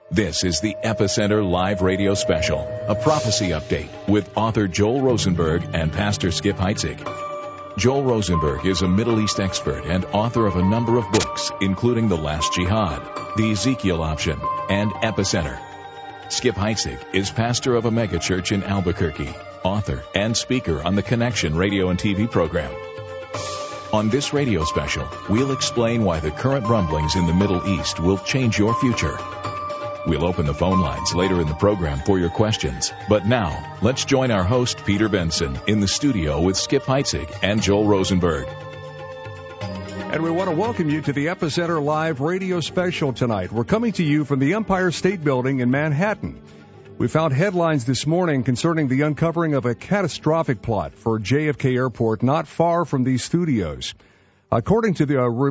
This is the Epicenter Live Radio Special, a prophecy update with author Joel Rosenberg and Pastor Skip Heitzig. Joel Rosenberg is a Middle East expert and author of a number of books, including The Last Jihad, The Ezekiel Option, and Epicenter. Skip Heitzig is pastor of a megachurch in Albuquerque, author and speaker on the Connection radio and TV program. On this radio special, we'll explain why the current rumblings in the Middle East will change your future. We'll open the phone lines later in the program for your questions. But now, let's join our host, Peter Benson, in the studio with Skip Heitzig and Joel Rosenberg. And we want to welcome you to the Epicenter Live Radio Special tonight. We're coming to you from the Empire State Building in Manhattan. We found headlines this morning concerning the uncovering of a catastrophic plot for JFK Airport not far from these studios. According to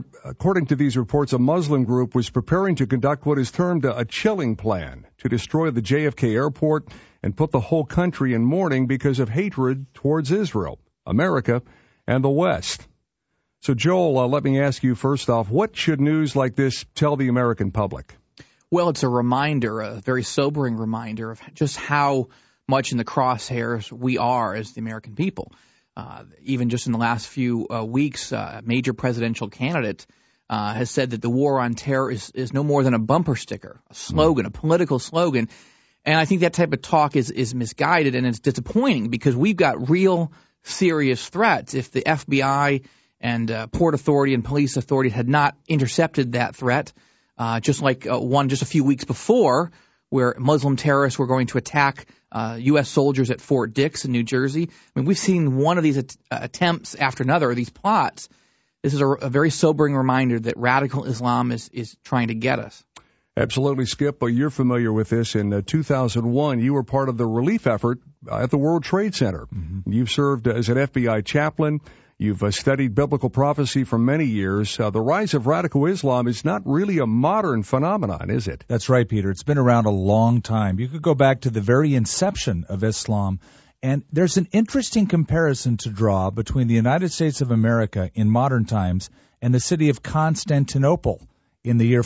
these reports, a Muslim group was preparing to conduct what is termed a chilling plan to destroy the JFK Airport and put the whole country in mourning because of hatred towards Israel, America, and the West. So, Joel, let me ask you first off, what should news like this tell the American public? Well, it's a reminder, a very sobering reminder of just how much in the crosshairs we are as the American people. Even just in the last few weeks, a major presidential candidate has said that the war on terror is no more than a bumper sticker, a slogan, a political slogan. And I think that type of talk is misguided, and it's disappointing because we've got real serious threats. If the FBI and Port Authority and police authority had not intercepted that threat, just like one just a few weeks before, where Muslim terrorists were going to attack U.S. soldiers at Fort Dix in New Jersey. I mean, we've seen one of these attempts after another, these plots. This is a very sobering reminder that radical Islam is trying to get us. Absolutely, Skip. You're familiar with this. In 2001, you were part of the relief effort at the World Trade Center. Mm-hmm. You've served as an FBI chaplain. You've studied biblical prophecy for many years. The rise of radical Islam is not really a modern phenomenon, is it? That's right, Peter. It's been around a long time. You could go back to the very inception of Islam, and there's an interesting comparison to draw between the United States of America in modern times and the city of Constantinople in the year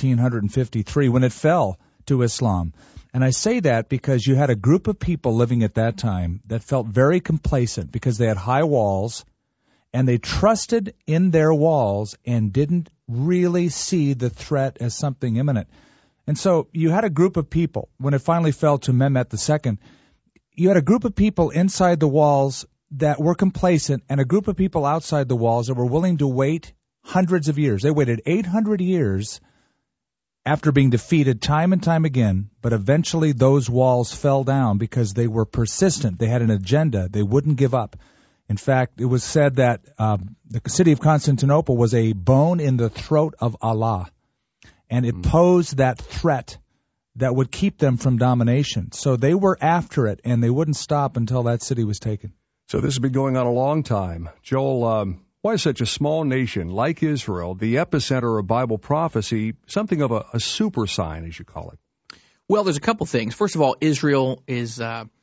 1453 when it fell to Islam. And I say that because you had a group of people living at that time that felt very complacent because they had high walls, and they trusted in their walls and didn't really see the threat as something imminent. And so you had a group of people, when it finally fell to Mehmet II, you had a group of people inside the walls that were complacent and a group of people outside the walls that were willing to wait hundreds of years. They waited 800 years after being defeated time and time again, but eventually those walls fell down because they were persistent. They had an agenda. They wouldn't give up. In fact, it was said that the city of Constantinople was a bone in the throat of Allah, and it posed that threat that would keep them from domination. So they were after it, and they wouldn't stop until that city was taken. So this has been going on a long time. Joel, why is such a small nation like Israel, the epicenter of Bible prophecy, something of a super sign, as you call it? Well, there's a couple things. First of all, Israel is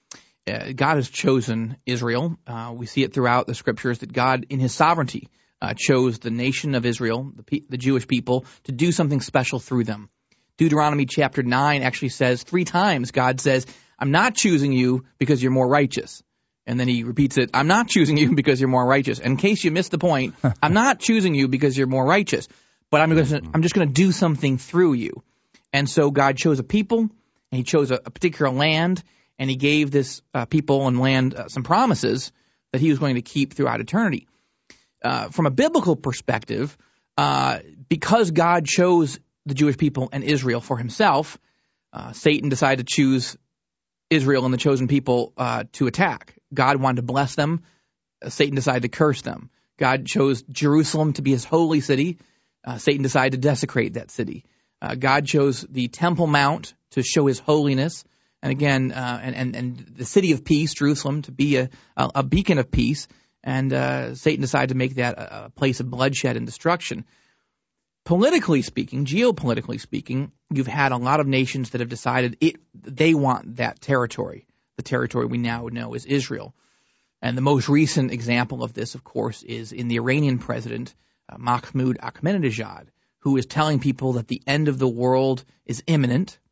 God has chosen Israel. We see it throughout the Scriptures that God, in His sovereignty, chose the nation of Israel, the Jewish people, to do something special through them. Deuteronomy chapter 9 actually says 3 times, God says, I'm not choosing you because you're more righteous. And then He repeats it, I'm not choosing you because you're more righteous. And in case you missed the point, I'm not choosing you because you're more righteous, but I'm just going to do something through you. And so God chose a people, and He chose a particular land, and He gave this people and land some promises that He was going to keep throughout eternity. From a biblical perspective, because God chose the Jewish people and Israel for Himself, Satan decided to choose Israel and the chosen people to attack. God wanted to bless them. Satan decided to curse them. God chose Jerusalem to be His holy city. Satan decided to desecrate that city. God chose the Temple Mount to show His holiness. And again, and the city of peace, Jerusalem, to be a beacon of peace, and Satan decided to make that a place of bloodshed and destruction. Politically speaking, geopolitically speaking, you've had a lot of nations that have decided they want that territory. The territory we now know is Israel. And the most recent example of this, of course, is in the Iranian president, Mahmoud Ahmadinejad, who is telling people that the end of the world is imminent.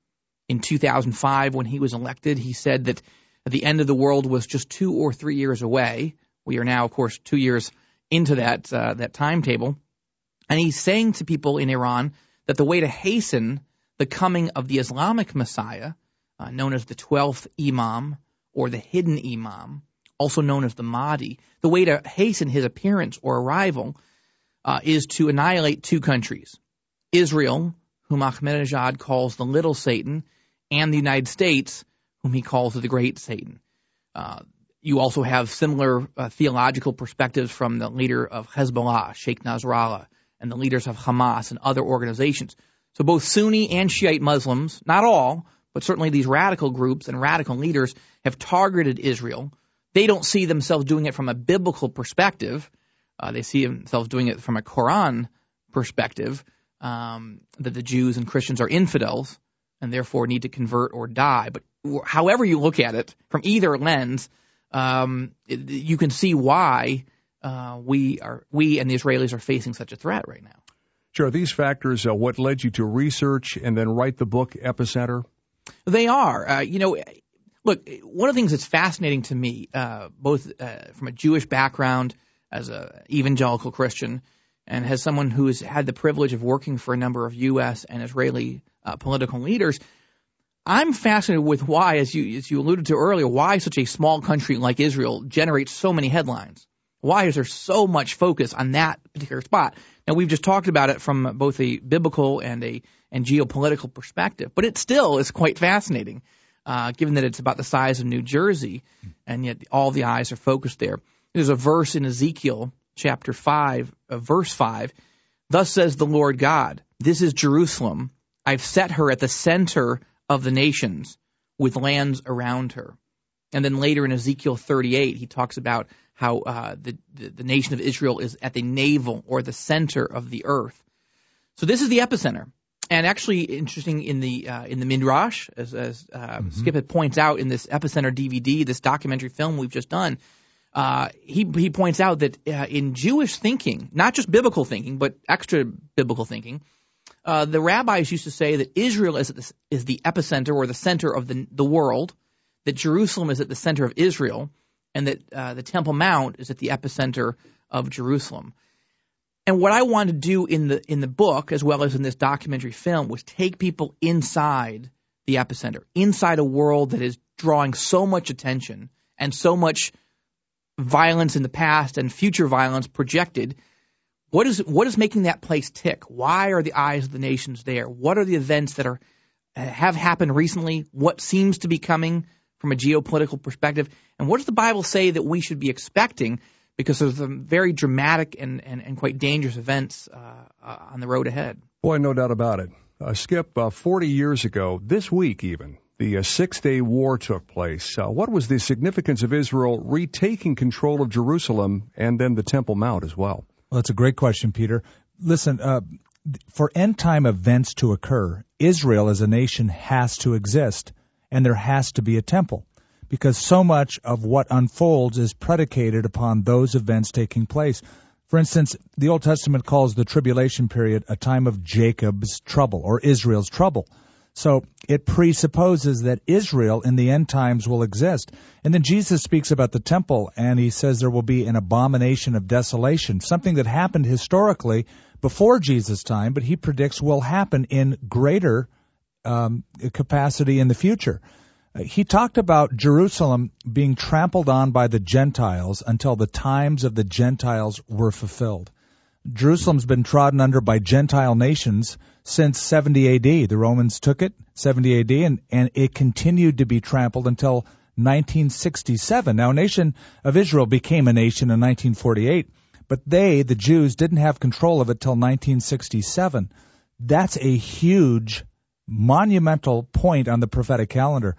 In 2005, when he was elected, he said that the end of the world was just 2 or 3 years away. We are now, of course, 2 years into that timetable. And he's saying to people in Iran that the way to hasten the coming of the Islamic Messiah, known as the 12th Imam or the hidden Imam, also known as the Mahdi, the way to hasten his appearance or arrival is to annihilate 2 countries, Israel, whom Ahmadinejad calls the little Satan, and the United States, whom he calls the great Satan. You also have similar theological perspectives from the leader of Hezbollah, Sheikh Nasrallah, and the leaders of Hamas and other organizations. So both Sunni and Shiite Muslims, not all, but certainly these radical groups and radical leaders have targeted Israel. They don't see themselves doing it from a biblical perspective. They see themselves doing it from a Quran perspective, that the Jews and Christians are infidels and therefore need to convert or die. But however you look at it, from either lens, you can see why we and the Israelis are facing such a threat right now. Sure. Are these factors what led you to research and then write the book Epicenter? They are. Look, one of the things that's fascinating to me, both from a Jewish background as an evangelical Christian and as someone who has had the privilege of working for a number of U.S. and Israeli political leaders, I'm fascinated with why, as you alluded to earlier, why such a small country like Israel generates so many headlines. Why is there so much focus on that particular spot? Now, we've just talked about it from both a biblical and geopolitical perspective, but it still is quite fascinating, given that it's about the size of New Jersey, and yet all the eyes are focused there. There's a verse in Ezekiel chapter 5, verse 5. Thus says the Lord God, this is Jerusalem. I've set her at the center of the nations with lands around her. And then later in Ezekiel 38, he talks about how the nation of Israel is at the navel or the center of the earth. So this is the epicenter. And actually, interesting in the Midrash, as Skip had points out in this Epicenter DVD, this documentary film we've just done, he points out that in Jewish thinking, not just biblical thinking, but extra biblical thinking, the rabbis used to say that Israel is the epicenter or the center of the world, that Jerusalem is at the center of Israel, and that the Temple Mount is at the epicenter of Jerusalem. And what I wanted to do in the book, as well as in this documentary film, was take people inside the epicenter, inside a world that is drawing so much attention and so much violence in the past and future violence projected. What is making that place tick? Why are the eyes of the nations there? What are the events that have happened recently? What seems to be coming from a geopolitical perspective? And what does the Bible say that we should be expecting? Because there's some very dramatic and quite dangerous events on the road ahead. Boy, no doubt about it. Skip, 40 years ago, this week even, the Six-Day War took place. What was the significance of Israel retaking control of Jerusalem and then the Temple Mount as well? Well, that's a great question, Peter. Listen, for end-time events to occur, Israel as a nation has to exist, and there has to be a temple, because so much of what unfolds is predicated upon those events taking place. For instance, the Old Testament calls the tribulation period a time of Jacob's trouble, or Israel's trouble. So it presupposes that Israel in the end times will exist. And then Jesus speaks about the temple, and he says there will be an abomination of desolation, something that happened historically before Jesus' time, but he predicts will happen in greater capacity in the future. He talked about Jerusalem being trampled on by the Gentiles until the times of the Gentiles were fulfilled. Jerusalem's been trodden under by Gentile nations since 70 A.D. The Romans took it, 70 A.D., and it continued to be trampled until 1967. Now, a nation of Israel became a nation in 1948, but the Jews, didn't have control of it till 1967. That's a huge, monumental point on the prophetic calendar.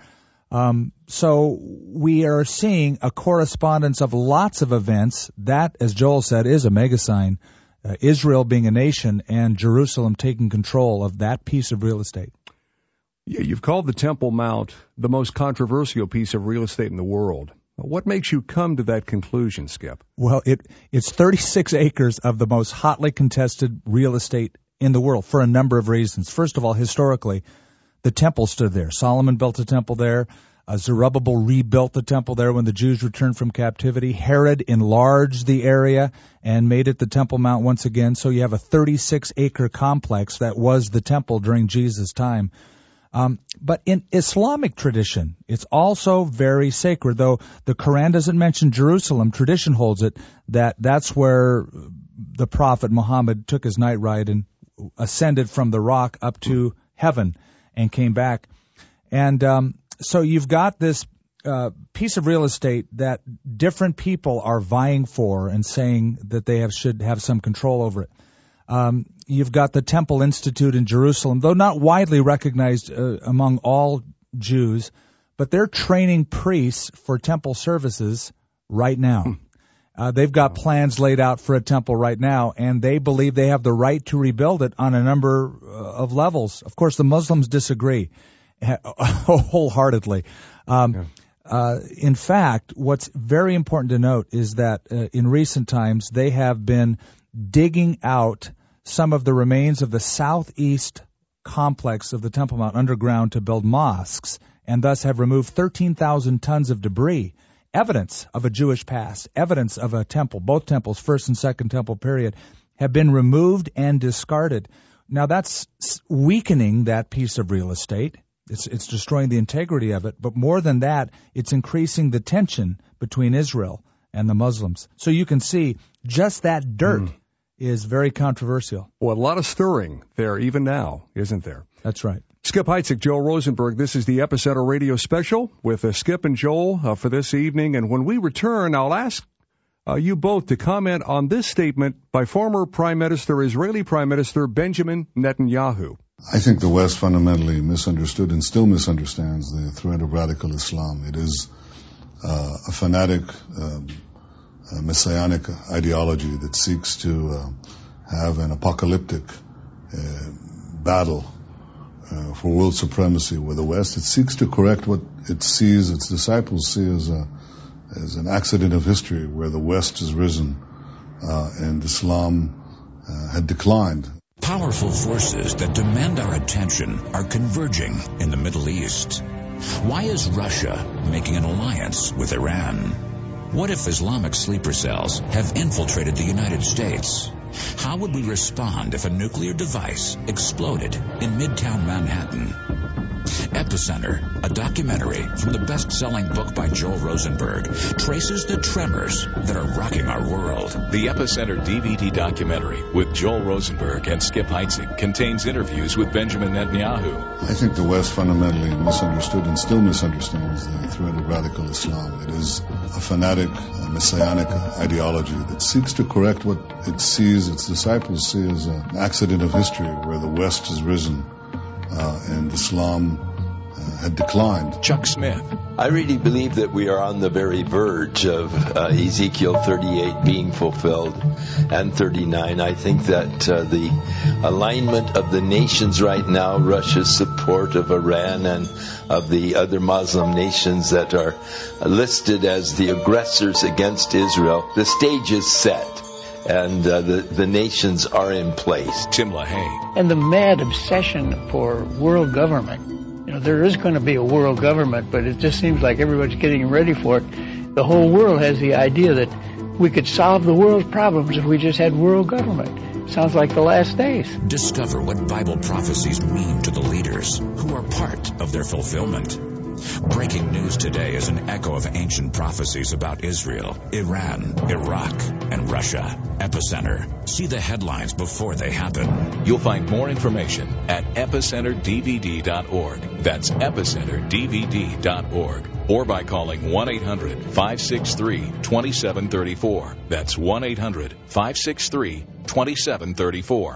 So we are seeing a correspondence of lots of events. That, as Joel said, is a mega sign. Israel being a nation and Jerusalem taking control of that piece of real estate. Yeah, you've called the Temple Mount the most controversial piece of real estate in the world. What makes you come to that conclusion, Skip? Well, it's 36 acres of the most hotly contested real estate in the world for a number of reasons. First of all, historically, the temple stood there. Solomon built a temple there. Zerubbabel rebuilt the temple there when the Jews returned from captivity. Herod enlarged the area and made it the Temple Mount once again. So you have a 36-acre complex that was the temple during Jesus' time. But in Islamic tradition, it's also very sacred, though the Quran doesn't mention Jerusalem. Tradition holds it that that's where the Prophet Muhammad took his night ride and ascended from the rock up to heaven and came back. And so you've got this piece of real estate that different people are vying for and saying that they should have some control over it. You've got the Temple Institute in Jerusalem, though not widely recognized among all Jews, but they're training priests for temple services right now. They've got plans laid out for a temple right now, and they believe they have the right to rebuild it on a number of levels. Of course, the Muslims disagree wholeheartedly. In fact, what's very important to note is that in recent times they have been digging out some of the remains of the southeast complex of the Temple Mount underground to build mosques, and thus have removed 13,000 tons of debris, evidence of a Jewish past, evidence of a temple. Both temples, first and second temple period, have been removed and discarded. Now that's weakening that piece of real estate. It's destroying the integrity of it, but more than that, it's increasing the tension between Israel and the Muslims. So you can see just that dirt is very controversial. Well, a lot of stirring there even now, isn't there? That's right. Skip Heitzig, Joel Rosenberg, this is the Epicenter Radio Special with Skip and Joel for this evening. And when we return, I'll ask you both to comment on this statement by former Israeli Prime Minister Benjamin Netanyahu. I think the West fundamentally misunderstood and still misunderstands the threat of radical Islam. It is a fanatic, messianic ideology that seeks to have an apocalyptic battle for world supremacy with the West. It seeks to correct what it sees, its disciples see as an accident of history where the West has risen and Islam had declined. Powerful forces that demand our attention are converging in the Middle East. Why is Russia making an alliance with Iran? What if Islamic sleeper cells have infiltrated the United States? How would we respond if a nuclear device exploded in Midtown Manhattan? Epicenter, a documentary from the best-selling book by Joel Rosenberg, traces the tremors that are rocking our world. The Epicenter DVD documentary with Joel Rosenberg and Skip Heitzig contains interviews with Benjamin Netanyahu. I think the West fundamentally misunderstood and still misunderstands the threat of radical Islam. It is a fanatic, messianic ideology that seeks to correct what it sees, its disciples see as an accident of history where the West has risen and Islam had declined. Chuck Smith. I really believe that we are on the very verge of Ezekiel 38 being fulfilled and 39. I think that the alignment of the nations right now, Russia's support of Iran and of the other Muslim nations that are listed as the aggressors against Israel, the stage is set. And the nations are in place. Tim LaHaye. And the mad obsession for world government. You know, there is going to be a world government, but it just seems like everybody's getting ready for it. The whole world has the idea that we could solve the world's problems if we just had world government. Sounds like the last days. Discover what Bible prophecies mean to the leaders who are part of their fulfillment. Breaking news today is an echo of ancient prophecies about Israel, Iran, Iraq, and Russia. Epicenter. See the headlines before they happen. You'll find more information at epicenterdvd.org. That's epicenterdvd.org. Or by calling 1-800-563-2734. That's 1-800-563-2734.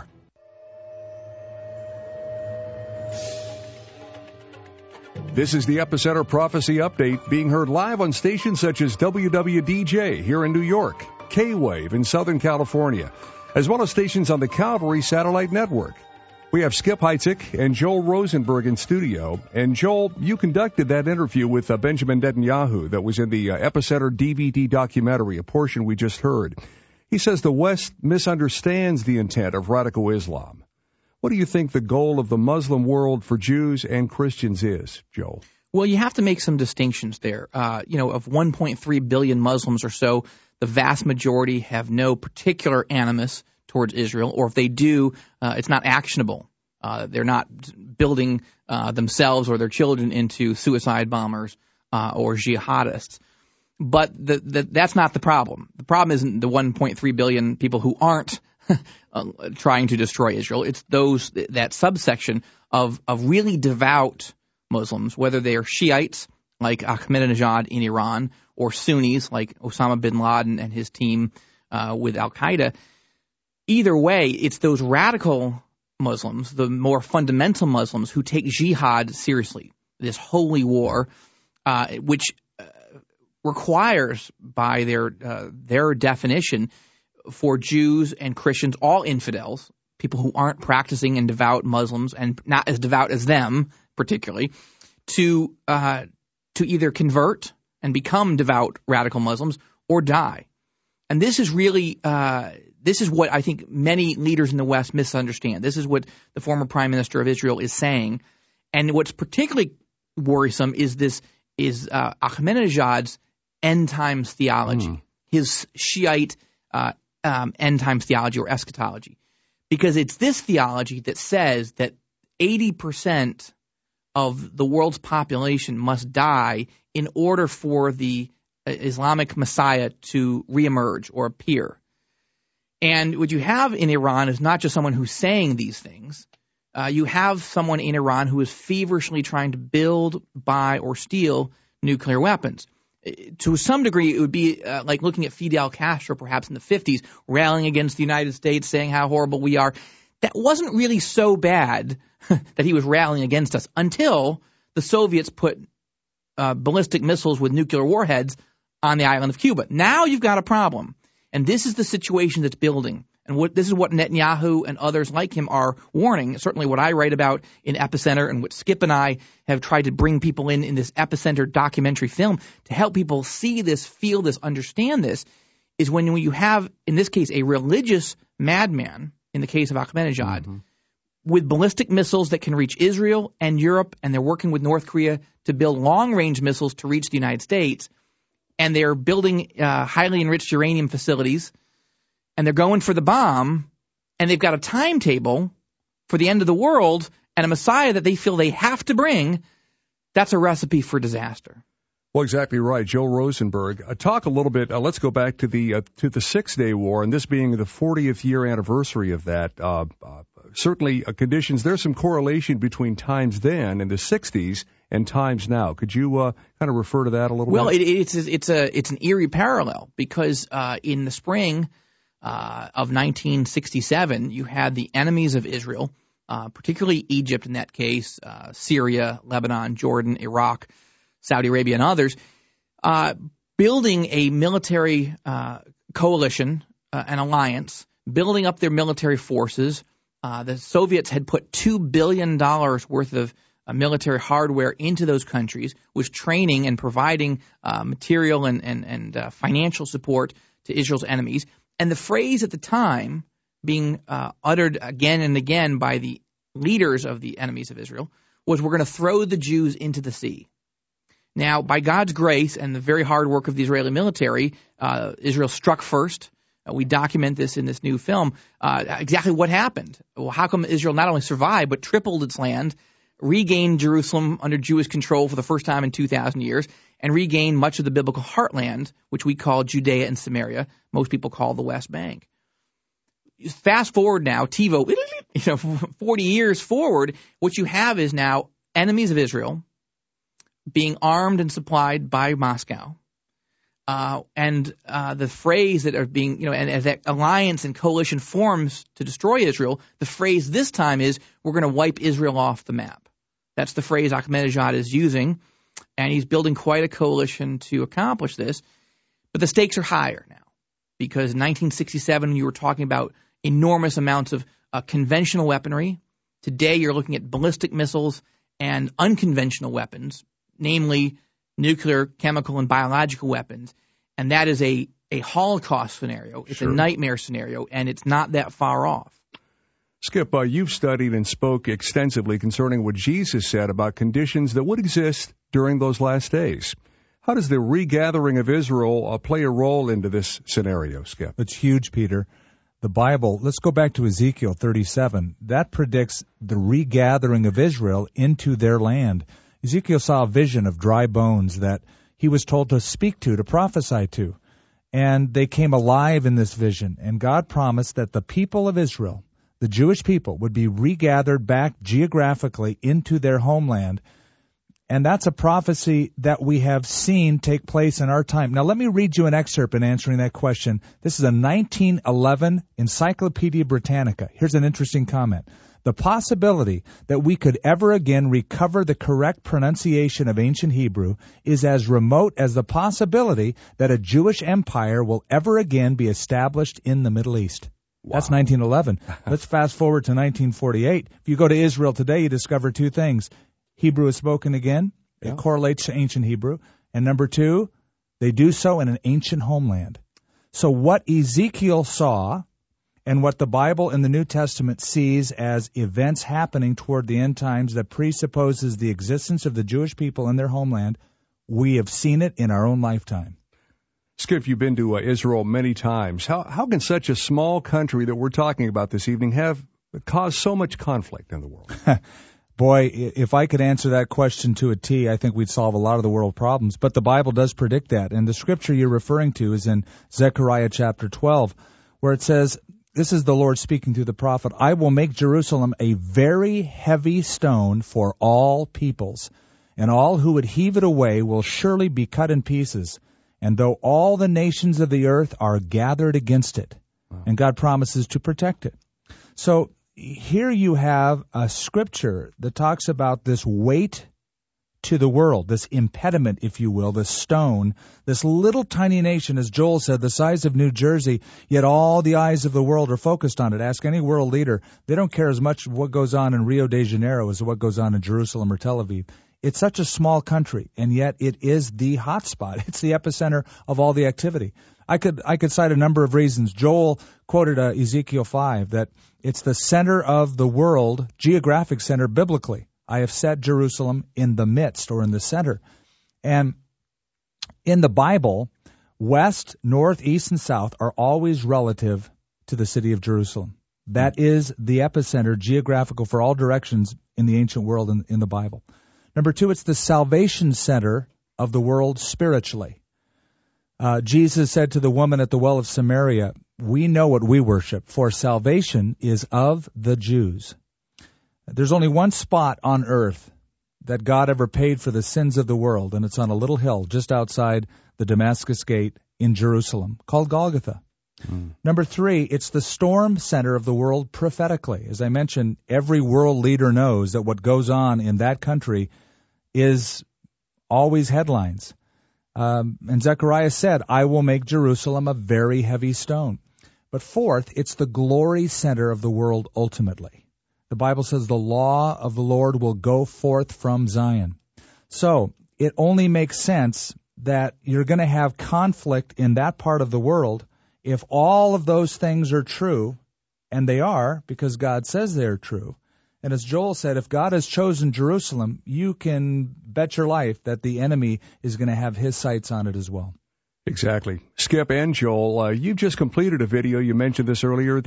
This is the Epicenter Prophecy Update, being heard live on stations such as WWDJ here in New York, K-Wave in Southern California, as well as stations on the Calvary Satellite Network. We have Skip Heitzig and Joel Rosenberg in studio. And Joel, you conducted that interview with Benjamin Netanyahu that was in the Epicenter DVD documentary, a portion we just heard. He says the West misunderstands the intent of radical Islam. What do you think the goal of the Muslim world for Jews and Christians is, Joel? Well, you have to make some distinctions there. Of 1.3 billion Muslims or so, the vast majority have no particular animus towards Israel, or if they do, it's not actionable. They're not building themselves or their children into suicide bombers or jihadists. But that's not the problem. The problem isn't the 1.3 billion people who aren't trying to destroy Israel. It's that subsection of really devout Muslims, whether they are Shiites like Ahmadinejad in Iran or Sunnis like Osama bin Laden and his team with Al-Qaeda. Either way, it's those radical Muslims, the more fundamental Muslims who take jihad seriously, this holy war, which requires by their definition for Jews and Christians, all infidels, people who aren't practicing and devout Muslims and not as devout as them particularly, to either convert and become devout radical Muslims or die. And this is really this is what I think many leaders in the West misunderstand. This is what the former Prime Minister of Israel is saying. And what's particularly worrisome is Ahmadinejad's end times theology, his Shiite end times theology or eschatology. Because it's this theology that says that 80% of the world's population must die in order for the Islamic Messiah to reemerge or appear. And what you have in Iran is not just someone who's saying these things. You have someone in Iran who is feverishly trying to build, buy, or steal nuclear weapons. To some degree, it would be like looking at Fidel Castro perhaps in the 50s, rallying against the United States, saying how horrible we are. That wasn't really so bad that he was rallying against us until the Soviets put ballistic missiles with nuclear warheads on the island of Cuba. Now you've got a problem. And this is the situation that's building. And this is what Netanyahu and others like him are warning. Certainly what I write about in Epicenter and what Skip and I have tried to bring people in this Epicenter documentary film to help people see this, feel this, understand this, is when you have, in this case, a religious madman, in the case of Ahmadinejad, with ballistic missiles that can reach Israel and Europe, and they're working with North Korea to build long-range missiles to reach the United States, and they're building highly enriched uranium facilities, and they're going for the bomb, and they've got a timetable for the end of the world and a Messiah that they feel they have to bring. That's a recipe for disaster. Well, exactly right. Joel Rosenberg. Talk a little bit. Let's go back to the 6-Day War, and this being the 40th year anniversary of that. Certainly, conditions. There's some correlation between times then in the 60s and times now. Could you kind of refer to that a little bit? Well, it's an eerie parallel because in the spring of 1967, you had the enemies of Israel, particularly Egypt in that case, Syria, Lebanon, Jordan, Iraq, Saudi Arabia, and others, building a military coalition, an alliance, building up their military forces. The Soviets had put $2 billion worth of military hardware into those countries, was training and providing material and financial support to Israel's enemies. And the phrase at the time being uttered again and again by the leaders of the enemies of Israel was, we're going to throw the Jews into the sea. Now, by God's grace and the very hard work of the Israeli military, Israel struck first. We document this in this new film, exactly what happened. Well, how come Israel not only survived, but tripled its land, regained Jerusalem under Jewish control for the first time in 2,000 years, and regained much of the biblical heartland, which we call Judea and Samaria, most people call the West Bank. Fast forward now, TiVo, 40 years forward, what you have is now enemies of Israel being armed and supplied by Moscow. And the phrase that are being, and as that alliance and coalition forms to destroy Israel, the phrase this time is, we're going to wipe Israel off the map. That's the phrase Ahmadinejad is using, and he's building quite a coalition to accomplish this. But the stakes are higher now, because in 1967, you were talking about enormous amounts of conventional weaponry. Today, you're looking at ballistic missiles and unconventional weapons, namely nuclear, chemical, and biological weapons. And that is a Holocaust scenario. It's a nightmare scenario, and it's not that far off. Skip, you've studied and spoke extensively concerning what Jesus said about conditions that would exist during those last days. How does the regathering of Israel play a role into this scenario, Skip? It's huge, Peter. The Bible, let's go back to Ezekiel 37. That predicts the regathering of Israel into their land. Ezekiel saw a vision of dry bones that he was told to speak to prophesy to. And they came alive in this vision. And God promised that the people of Israel, the Jewish people, would be regathered back geographically into their homeland. And that's a prophecy that we have seen take place in our time. Now, let me read you an excerpt in answering that question. This is a 1911 Encyclopedia Britannica. Here's an interesting comment. The possibility that we could ever again recover the correct pronunciation of ancient Hebrew is as remote as the possibility that a Jewish empire will ever again be established in the Middle East. Wow. That's 1911. Let's fast forward to 1948. If you go to Israel today, you discover two things. Hebrew is spoken again. It correlates to ancient Hebrew. And number two, they do so in an ancient homeland. So what Ezekiel saw and what the Bible in the New Testament sees as events happening toward the end times that presupposes the existence of the Jewish people in their homeland, we have seen it in our own lifetime. Skip, you've been to Israel many times. How can such a small country that we're talking about this evening have caused so much conflict in the world? Boy, if I could answer that question to a T, I think we'd solve a lot of the world problems. But the Bible does predict that. And the scripture you're referring to is in Zechariah chapter 12, where it says, this is the Lord speaking through the prophet, I will make Jerusalem a very heavy stone for all peoples, and all who would heave it away will surely be cut in pieces. And though all the nations of the earth are gathered against it, and God promises to protect it. So here you have a scripture that talks about this weight to the world, this impediment, if you will, this stone, this little tiny nation, as Joel said, the size of New Jersey, yet all the eyes of the world are focused on it. Ask any world leader. They don't care as much what goes on in Rio de Janeiro as what goes on in Jerusalem or Tel Aviv. It's such a small country, and yet it is the hot spot. It's the epicenter of all the activity. I could cite a number of reasons. Joel quoted Ezekiel 5, that it's the center of the world, geographic center biblically. I have set Jerusalem in the midst, or in the center. And in the Bible, west, north, east, and south are always relative to the city of Jerusalem. That is the epicenter, geographical, for all directions in the ancient world in the Bible. Number two, it's the salvation center of the world spiritually. Jesus said to the woman at the well of Samaria, we know what we worship, for salvation is of the Jews. There's only one spot on earth that God ever paid for the sins of the world, and it's on a little hill just outside the Damascus Gate in Jerusalem, called Golgotha. Number three, it's the storm center of the world prophetically. As I mentioned, every world leader knows that what goes on in that country is always headlines. And Zechariah said, I will make Jerusalem a very heavy stone. But fourth, it's the glory center of the world ultimately. The Bible says the law of the Lord will go forth from Zion. So it only makes sense that you're going to have conflict in that part of the world if all of those things are true, and they are, because God says they're true. And as Joel said, if God has chosen Jerusalem, you can bet your life that the enemy is going to have his sights on it as well. Exactly. Skip and Joel, you just completed a video. You mentioned this earlier.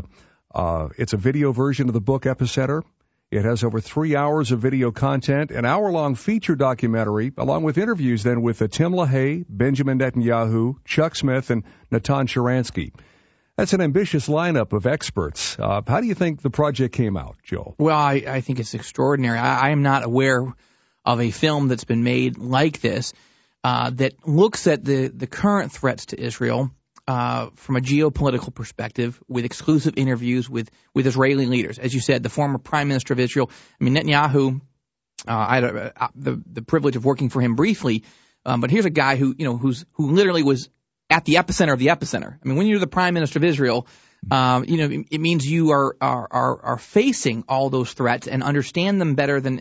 It's a video version of the book Epicenter. It has over 3 hours of video content, an hour-long feature documentary, along with interviews then with Tim LaHaye, Benjamin Netanyahu, Chuck Smith, and Natan Sharansky. That's an ambitious lineup of experts. How do you think the project came out, Joel? Well, I think it's extraordinary. I am not aware of a film that's been made like this that looks at the current threats to Israel from a geopolitical perspective, with exclusive interviews with Israeli leaders. As you said, the former Prime Minister of Israel, Netanyahu, I had the privilege of working for him briefly, but here's a guy who literally was at the epicenter of the epicenter. When you're the Prime Minister of Israel, it means you are facing all those threats and understand them better than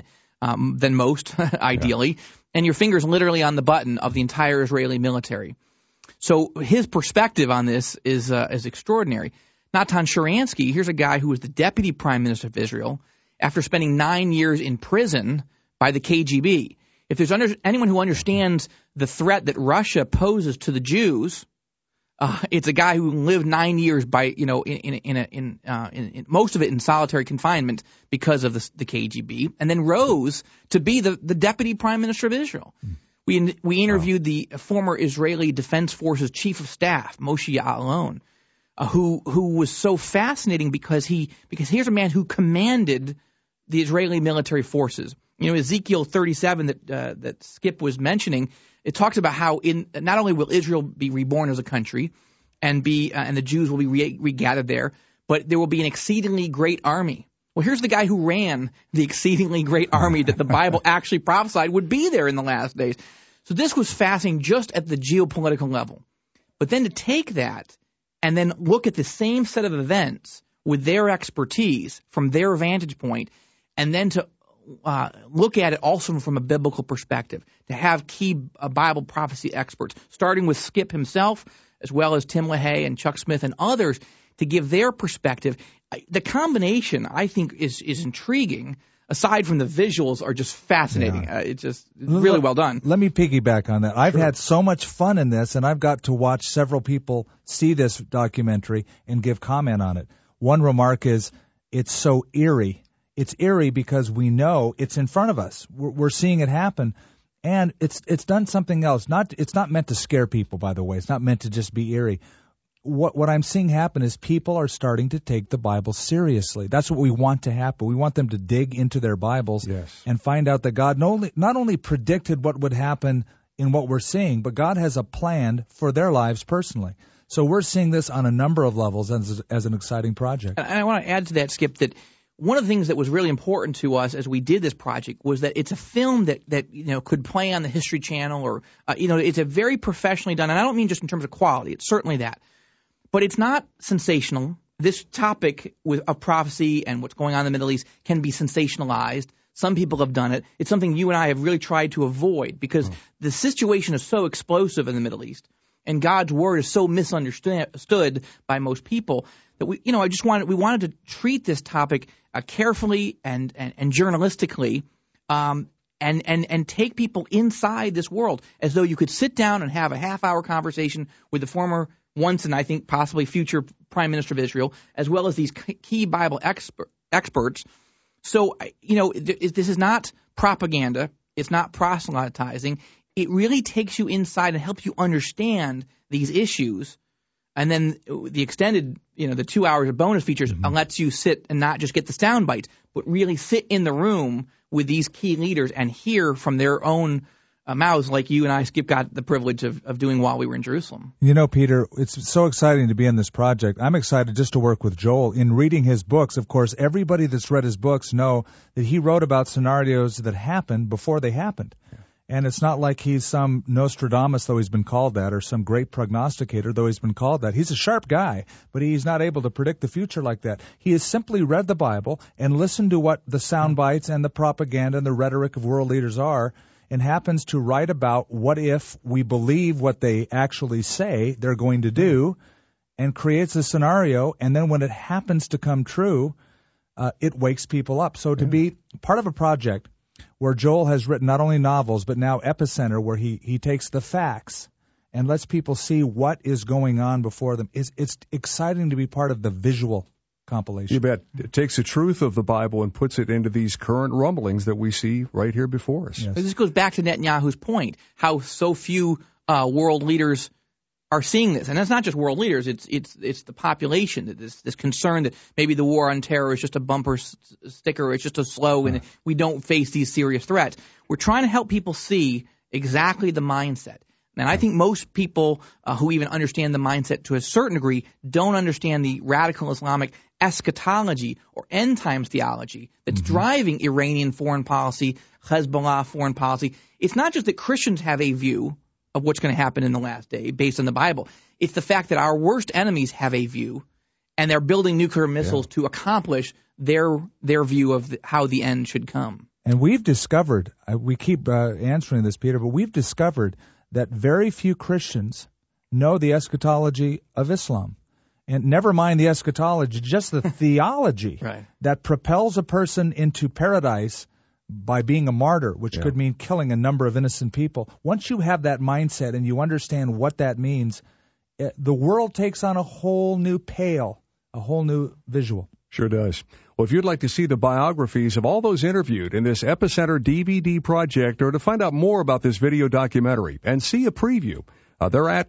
most, ideally, yeah. And your finger's literally on the button of the entire Israeli military. So his perspective on this is extraordinary. Natan Sharansky, here's a guy who was the deputy prime minister of Israel after spending 9 years in prison by the KGB. If there's anyone who understands the threat that Russia poses to the Jews, it's a guy who lived 9 years by, in most of it in solitary confinement because of the KGB, and then rose to be the deputy prime minister of Israel. We interviewed the former Israeli Defense Forces chief of staff, Moshe Ya'alon, who was so fascinating because here's a man who commanded the Israeli military forces. Ezekiel 37 that Skip was mentioning, it talks about how not only will Israel be reborn as a country and the Jews will be regathered there, but there will be an exceedingly great army. Well, here's the guy who ran the exceedingly great army that the Bible actually prophesied would be there in the last days. So this was fascinating just at the geopolitical level. But then to take that and then look at the same set of events with their expertise from their vantage point, and then to look at it also from a biblical perspective, to have key Bible prophecy experts, starting with Skip himself, as well as Tim LaHaye and Chuck Smith and others, to give their perspective. The combination, I think, is intriguing. Aside from the visuals are just fascinating. Yeah. It's just really well done. Let me piggyback on that. I've had so much fun in this, and I've got to watch several people see this documentary and give comment on it. One remark is, it's so eerie. It's eerie because we know it's in front of us. We're seeing it happen, and it's done something else. It's not meant to scare people, by the way. It's not meant to just be eerie. What I'm seeing happen is people are starting to take the Bible seriously. That's what we want to happen. We want them to dig into their Bibles and find out that God not only predicted what would happen in what we're seeing, but God has a plan for their lives personally. So we're seeing this on a number of levels as an exciting project. And I want to add to that, Skip, that one of the things that was really important to us as we did this project was that it's a film that could play on the History Channel or it's a very professionally done, and I don't mean just in terms of quality. It's certainly that. But it's not sensational. This topic of prophecy and what's going on in the Middle East can be sensationalized. Some people have done it. It's something you and I have really tried to avoid because the situation is so explosive in the Middle East, and God's word is so misunderstood by most people that we wanted to treat this topic carefully and journalistically, and take people inside this world as though you could sit down and have a half-hour conversation with the former once and I think possibly future Prime Minister of Israel, as well as these key Bible experts. So, this is not propaganda. It's not proselytizing. It really takes you inside and helps you understand these issues. And then the extended, the 2 hours of bonus features lets you sit and not just get the sound bites, but really sit in the room with these key leaders and hear from their own mouths, like you and I, Skip, got the privilege of doing while we were in Jerusalem. Peter, it's so exciting to be in this project. I'm excited just to work with Joel. In reading his books, of course, everybody that's read his books know that he wrote about scenarios that happened before they happened. Yeah. And it's not like he's some Nostradamus, though he's been called that, or some great prognosticator, though he's been called that. He's a sharp guy, but he's not able to predict the future like that. He has simply read the Bible and listened to what the sound bites and the propaganda and the rhetoric of world leaders are, and happens to write about what if we believe what they actually say they're going to do, and creates a scenario, and then when it happens to come true, it wakes people up. So to be part of a project where Joel has written not only novels, but now Epicenter, where he takes the facts and lets people see what is going on before them, it's exciting to be part of the visual compilation. You bet. It takes the truth of the Bible and puts it into these current rumblings that we see right here before us. Yes. This goes back to Netanyahu's point, how so few world leaders are seeing this. And it's not just world leaders, it's the population, this concern that maybe the war on terror is just a bumper sticker, it's just a slogan, and we don't face these serious threats. We're trying to help people see exactly the mindset. And I think most people who even understand the mindset to a certain degree don't understand the radical Islamic eschatology or end times theology that's driving Iranian foreign policy, Hezbollah foreign policy. It's not just that Christians have a view of what's going to happen in the last day based on the Bible. It's the fact that our worst enemies have a view, and they're building nuclear missiles to accomplish their view of how the end should come. And we've discovered, we keep answering this, Peter, but we've discovered that very few Christians know the eschatology of Islam. And never mind the eschatology, just the theology Right. that propels a person into paradise by being a martyr, which could mean killing a number of innocent people. Once you have that mindset and you understand what that means, the world takes on a whole new pale, a whole new visual. Sure does. Well, if you'd like to see the biographies of all those interviewed in this Epicenter DVD project, or to find out more about this video documentary and see a preview, they're at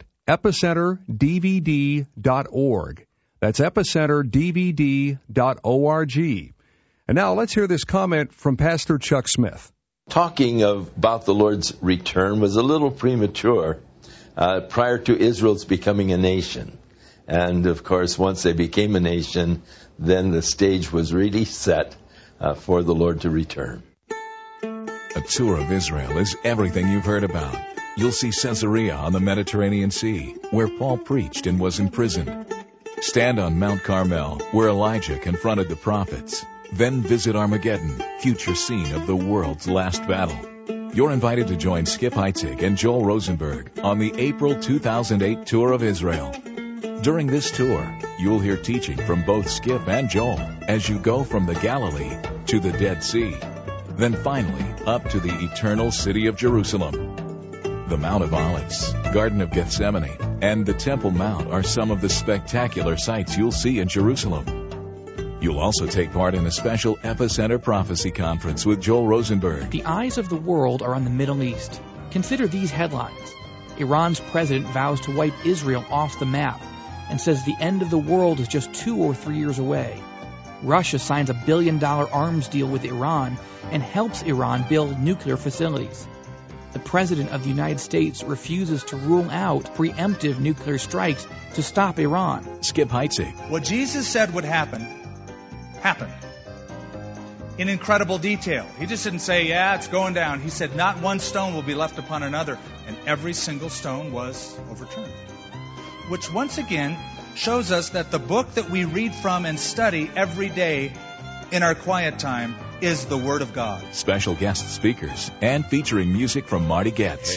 epicenterdvd.org. That's epicenterdvd.org. And now let's hear this comment from Pastor Chuck Smith. Talking about the Lord's return was a little premature prior to Israel's becoming a nation. And, of course, once they became a nation, then the stage was really set for the Lord to return. A tour of Israel is everything you've heard about. You'll see Caesarea on the Mediterranean Sea, where Paul preached and was imprisoned. Stand on Mount Carmel, where Elijah confronted the prophets. Then visit Armageddon, future scene of the world's last battle. You're invited to join Skip Heitzig and Joel Rosenberg on the April 2008 Tour of Israel. During this tour, you'll hear teaching from both Skip and Joel as you go from the Galilee to the Dead Sea, then finally up to the eternal city of Jerusalem. The Mount of Olives, Garden of Gethsemane, and the Temple Mount are some of the spectacular sights you'll see in Jerusalem. You'll also take part in a special Epicenter Prophecy Conference with Joel Rosenberg. The eyes of the world are on the Middle East. Consider these headlines. Iran's president vows to wipe Israel off the map and says the end of the world is just 2 or 3 years away. Russia signs $1 billion arms deal with Iran and helps Iran build nuclear facilities. The President of the United States refuses to rule out preemptive nuclear strikes to stop Iran. Skip Heitzig. What Jesus said would happen, happened. In incredible detail. He just didn't say, yeah, it's going down. He said, not one stone will be left upon another. And every single stone was overturned. Which once again shows us that the book that we read from and study every day in our quiet time is the Word of God. Special guest speakers and featuring music from Marty Goetz.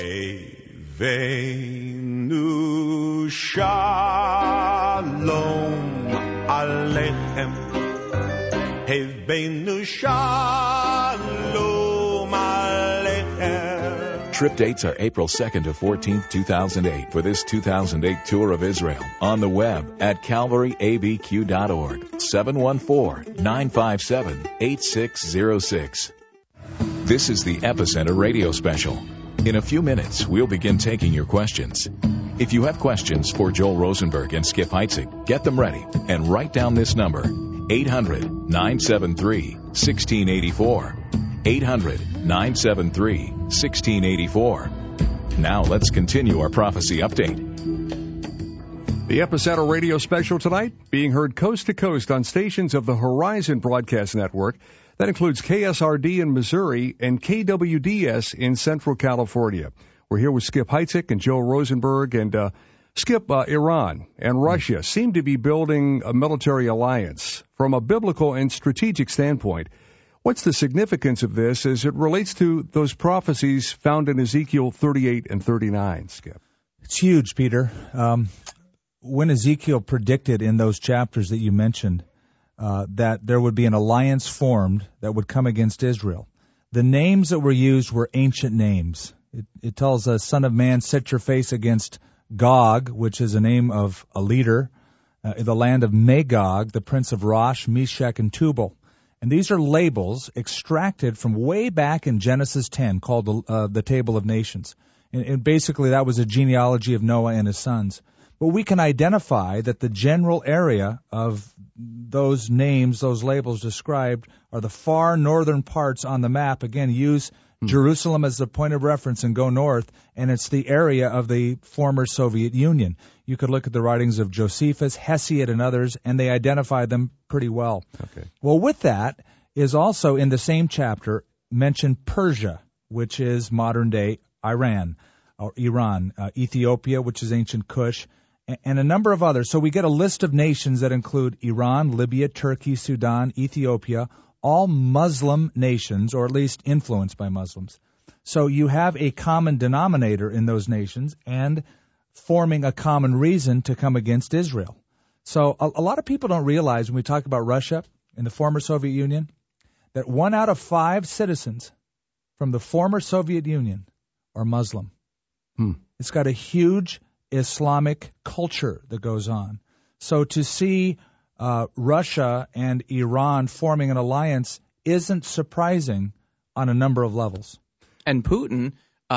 Heveinu Shalom Aleichem. Heveinu Shalom Aleichem. Trip dates are April 2nd to 14th, 2008 for this 2008 Tour of Israel. On the web at calvaryabq.org, 714-957-8606. This is the Epicenter Radio Special. In a few minutes, we'll begin taking your questions. If you have questions for Joel Rosenberg and Skip Heitzig, get them ready and write down this number, 800-973-1684. 800-973-1684. Now let's continue our prophecy update. The Epicenter Radio Special tonight being heard coast to coast on stations of the Horizon Broadcast Network. That includes KSRD in Missouri and KWDS in Central California. We're here with Skip Heitzig and Joel Rosenberg. And Skip, Iran and Russia seem to be building a military alliance. From a biblical and strategic standpoint, what's the significance of this as it relates to those prophecies found in Ezekiel 38 and 39, Skip? It's huge, Peter. When Ezekiel predicted in those chapters that you mentioned that there would be an alliance formed that would come against Israel, the names that were used were ancient names. It tells us, Son of man, set your face against Gog, which is a name of a leader, in the land of Magog, the prince of Rosh, Meshech, and Tubal. And these are labels extracted from way back in Genesis 10 called the Table of Nations. And basically that was a genealogy of Noah and his sons. But we can identify that the general area of those names, those labels described, are the far northern parts on the map. Again, use Jerusalem as the point of reference and go north, and it's the area of the former Soviet Union. You could look at the writings of Josephus, Hesiod, and others, and they identify them pretty well. Okay. Well, with that is also in the same chapter mentioned Persia, which is modern-day Iran, or Iran, Ethiopia, which is ancient Kush, and a number of others. So we get a list of nations that include Iran, Libya, Turkey, Sudan, Ethiopia, all Muslim nations, or at least influenced by Muslims. So you have a common denominator in those nations and forming a common reason to come against Israel. So a lot of people don't realize when we talk about Russia and the former Soviet Union that 1 out of 5 citizens from the former Soviet Union are Muslim. It's got a huge Islamic culture that goes on. So to see Russia and Iran forming an alliance isn't surprising on a number of levels. And Putin,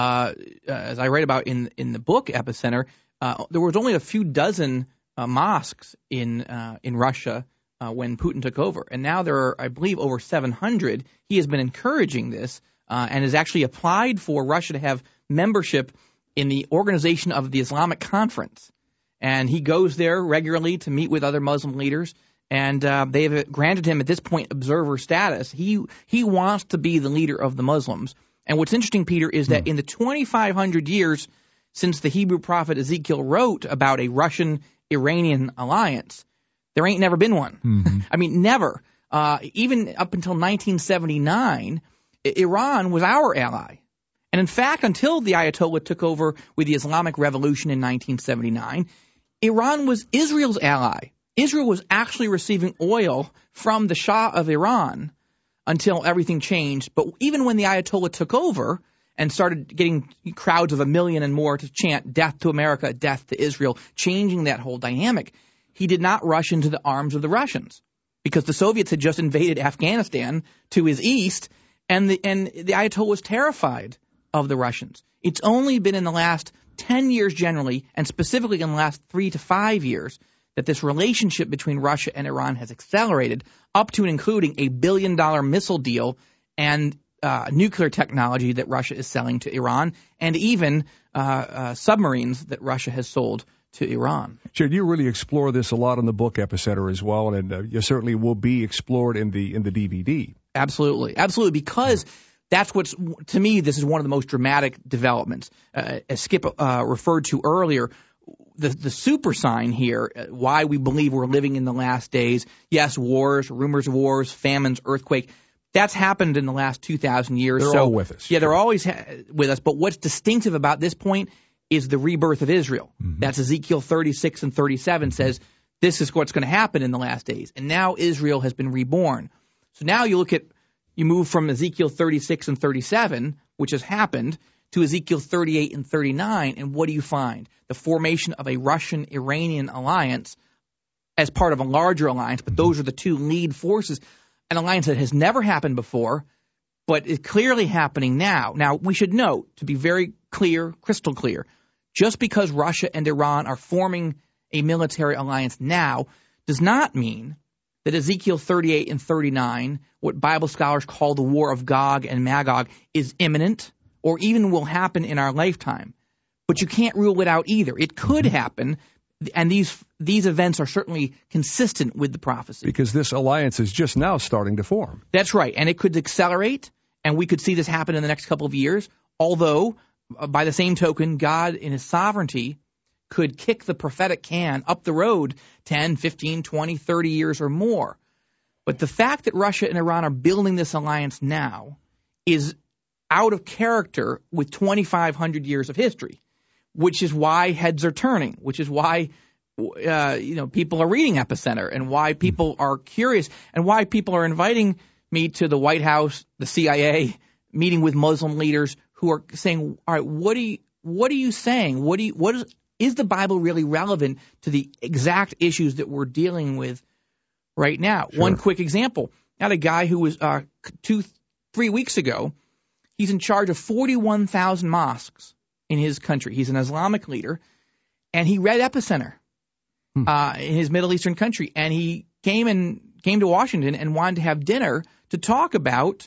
as I write about in the book Epicenter, there was only a few dozen mosques in Russia when Putin took over. And now there are, I believe, over 700. He has been encouraging this and has actually applied for Russia to have membership in the Organization of the Islamic Conference. And he goes there regularly to meet with other Muslim leaders. And they have granted him, at this point, observer status. He wants to be the leader of the Muslims. And what's interesting, Peter, is that in the 2,500 years since the Hebrew prophet Ezekiel wrote about a Russian-Iranian alliance, there ain't never been one. I mean, never. Even up until 1979, Iran was our ally. And in fact, until the Ayatollah took over with the Islamic Revolution in 1979, Iran was Israel's ally. Israel was actually receiving oil from the Shah of Iran until everything changed. But even when the Ayatollah took over and started getting crowds of 1 million and more to chant death to America, death to Israel, changing that whole dynamic, he did not rush into the arms of the Russians because the Soviets had just invaded Afghanistan to his east, and the Ayatollah was terrified of the Russians. It's only been in the last 10 years generally, and specifically in the last 3 to 5 years, that this relationship between Russia and Iran has accelerated up to and including a $1 billion missile deal and nuclear technology that Russia is selling to Iran, and even submarines that Russia has sold to Iran. Jared, you really explore this a lot in the book Epicenter as well, and you certainly will be explored in the DVD. Absolutely, because that's what's, to me, this is one of the most dramatic developments. As Skip referred to earlier, the super sign here, why we believe we're living in the last days. Yes, wars, rumors of wars, famines, earthquake. That's happened in the last 2,000 years. They're all with us. Yeah, they're always with us. But what's distinctive about this point is the rebirth of Israel. That's Ezekiel 36 and 37 says this is what's going to happen in the last days. And now Israel has been reborn. So now you move from Ezekiel 36 and 37, which has happened, to Ezekiel 38 and 39, and what do you find? The formation of a Russian-Iranian alliance as part of a larger alliance, but those are the two lead forces, an alliance that has never happened before, but is clearly happening now. Now, we should note, to be very clear, crystal clear, just because Russia and Iran are forming a military alliance now does not mean that Ezekiel 38 and 39, what Bible scholars call the war of Gog and Magog, is imminent or even will happen in our lifetime. But you can't rule it out either. It could happen, and these events are certainly consistent with the prophecy. Because this alliance is just now starting to form. That's right, and it could accelerate, and we could see this happen in the next couple of years, although, by the same token, God in his sovereignty could kick the prophetic can up the road 10, 15, 20, 30 years or more. But the fact that Russia and Iran are building this alliance now is out of character with 2,500 years of history, which is why heads are turning, which is why people are reading Epicenter, and why people are curious, and why people are inviting me to the White House, the CIA, meeting with Muslim leaders who are saying, all right, what are you saying? Is the Bible really relevant to the exact issues that we're dealing with right now? Sure. One quick example. I had a guy who was 2-3 weeks ago. He's in charge of 41,000 mosques in his country. He's an Islamic leader, and he read Epicenter in his Middle Eastern country. And he came to Washington and wanted to have dinner to talk about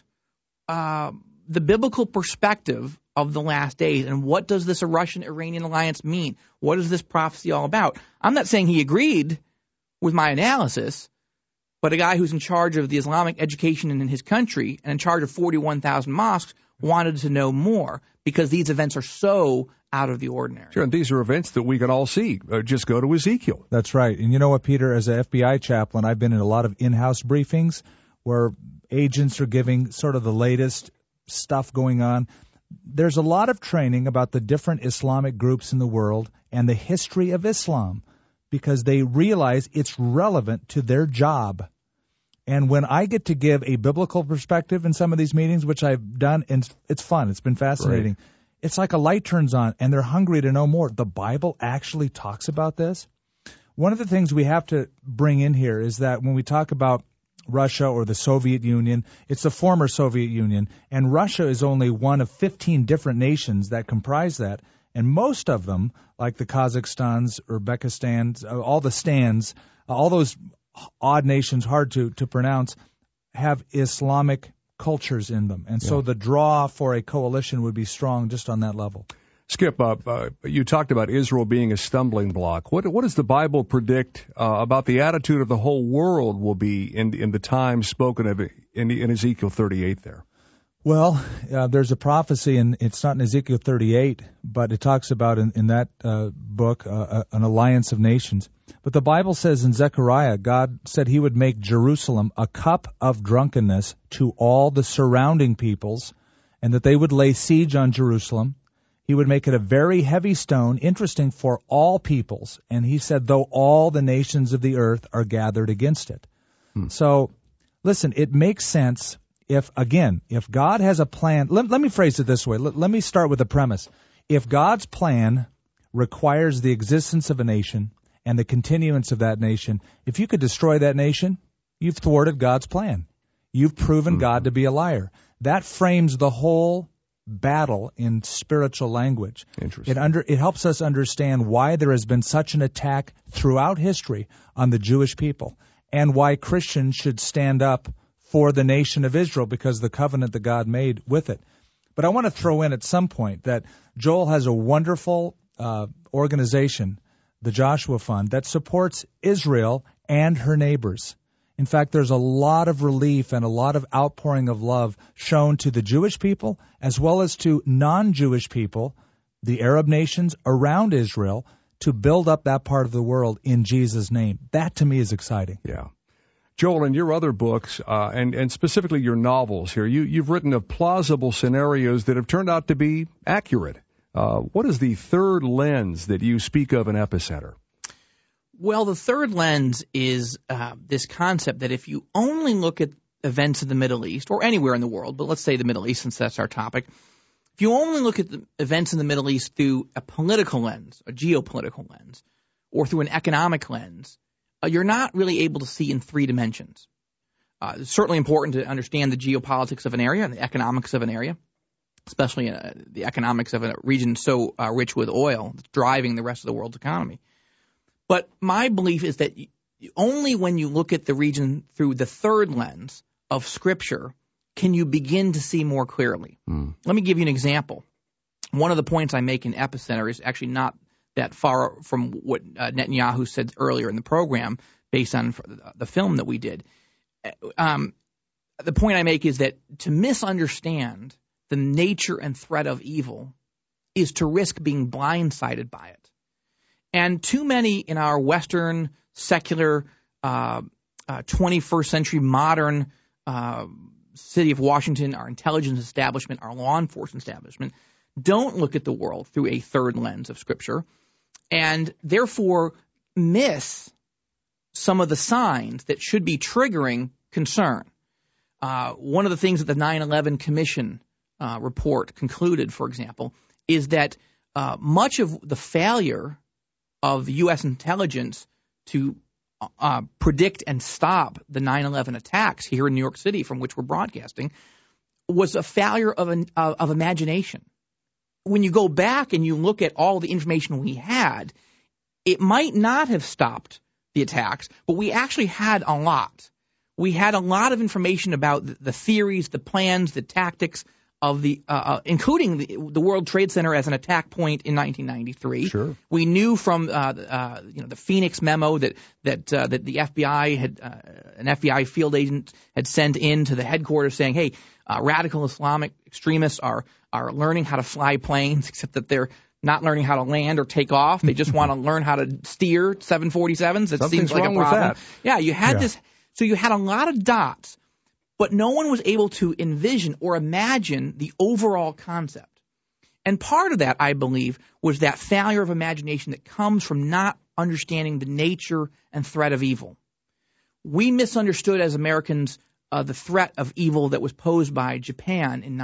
the biblical perspective of the last days, and what does this Russian-Iranian alliance mean? What is this prophecy all about? I'm not saying he agreed with my analysis, but a guy who's in charge of the Islamic education in his country and in charge of 41,000 mosques wanted to know more because these events are so out of the ordinary. Sure, and these are events that we can all see. Just go to Ezekiel. That's right. And you know what, Peter, as an FBI chaplain, I've been in a lot of in-house briefings where agents are giving sort of the latest stuff going on. There's a lot of training about the different Islamic groups in the world and the history of Islam, because they realize it's relevant to their job. And when I get to give a biblical perspective in some of these meetings, which I've done, and it's fun, it's been fascinating, Right. It's like a light turns on, and they're hungry to know more. The Bible actually talks about this. One of the things we have to bring in here is that when we talk about Russia or the Soviet Union, it's the former Soviet Union, and Russia is only one of 15 different nations that comprise that. And most of them, like the Kazakhstans, Uzbekistans, all the stands, all those odd nations, hard to pronounce, have Islamic cultures in them. And so the draw for a coalition would be strong just on that level. Skip, you talked about Israel being a stumbling block. What does the Bible predict about the attitude of the whole world will be in the time spoken of in Ezekiel 38 there? Well, there's a prophecy, and it's not in Ezekiel 38, but it talks about in that book an alliance of nations. But the Bible says in Zechariah, God said he would make Jerusalem a cup of drunkenness to all the surrounding peoples, and that they would lay siege on Jerusalem. He would make it a very heavy stone, interesting for all peoples. And he said, though all the nations of the earth are gathered against it. So, listen, it makes sense if God has a plan. Let me phrase it this way. Let me start with the premise. If God's plan requires the existence of a nation and the continuance of that nation, if you could destroy that nation, you've thwarted God's plan. You've proven God to be a liar. That frames the whole battle in spiritual language. Interesting. It helps us understand why there has been such an attack throughout history on the Jewish people, and why Christians should stand up for the nation of Israel because of the covenant that God made with it. But I want to throw in at some point that Joel has a wonderful organization, the Joshua Fund, that supports Israel and her neighbors. In fact, there's a lot of relief and a lot of outpouring of love shown to the Jewish people as well as to non-Jewish people, the Arab nations around Israel, to build up that part of the world in Jesus' name. That, to me, is exciting. Yeah. Joel, in your other books, and specifically your novels here, you've written of plausible scenarios that have turned out to be accurate. What is the third lens that you speak of in Epicenter? Well, the third lens is this concept that if you only look at events in the Middle East, or anywhere in the world, but let's say the Middle East since that's our topic, if you only look at the events in the Middle East through a political lens, a geopolitical lens, or through an economic lens, you're not really able to see in three dimensions. It's certainly important to understand the geopolitics of an area and the economics of an area, especially the economics of a region so rich with oil that's driving the rest of the world's economy. But my belief is that only when you look at the region through the third lens of Scripture can you begin to see more clearly. Let me give you an example. One of the points I make in Epicenter is actually not that far from what Netanyahu said earlier in the program based on the film that we did. The point I make is that to misunderstand the nature and threat of evil is to risk being blindsided by it. And too many in our Western, secular, 21st century modern city of Washington, our intelligence establishment, our law enforcement establishment, don't look at the world through a third lens of Scripture, and therefore miss some of the signs that should be triggering concern. One of the things that the 9/11 Commission report concluded, for example, is that much of the failure of U.S. intelligence to predict and stop the 9/11 attacks here in New York City, from which we're broadcasting, was a failure of imagination. When you go back and you look at all the information we had, it might not have stopped the attacks, but we actually had a lot. We had a lot of information about the theories, the plans, the tactics of the, including the World Trade Center as an attack point in 1993. Sure. We knew from the Phoenix memo that the FBI had an FBI field agent had sent in to the headquarters saying, hey, radical Islamic extremists are learning how to fly planes, except that they're not learning how to land or take off. They just want to learn how to steer 747s. It seems like a problem. With that. Yeah, you had this. So you had a lot of dots, but no one was able to envision or imagine the overall concept. And part of that, I believe, was that failure of imagination that comes from not understanding the nature and threat of evil. We misunderstood as Americans the threat of evil that was posed by Japan in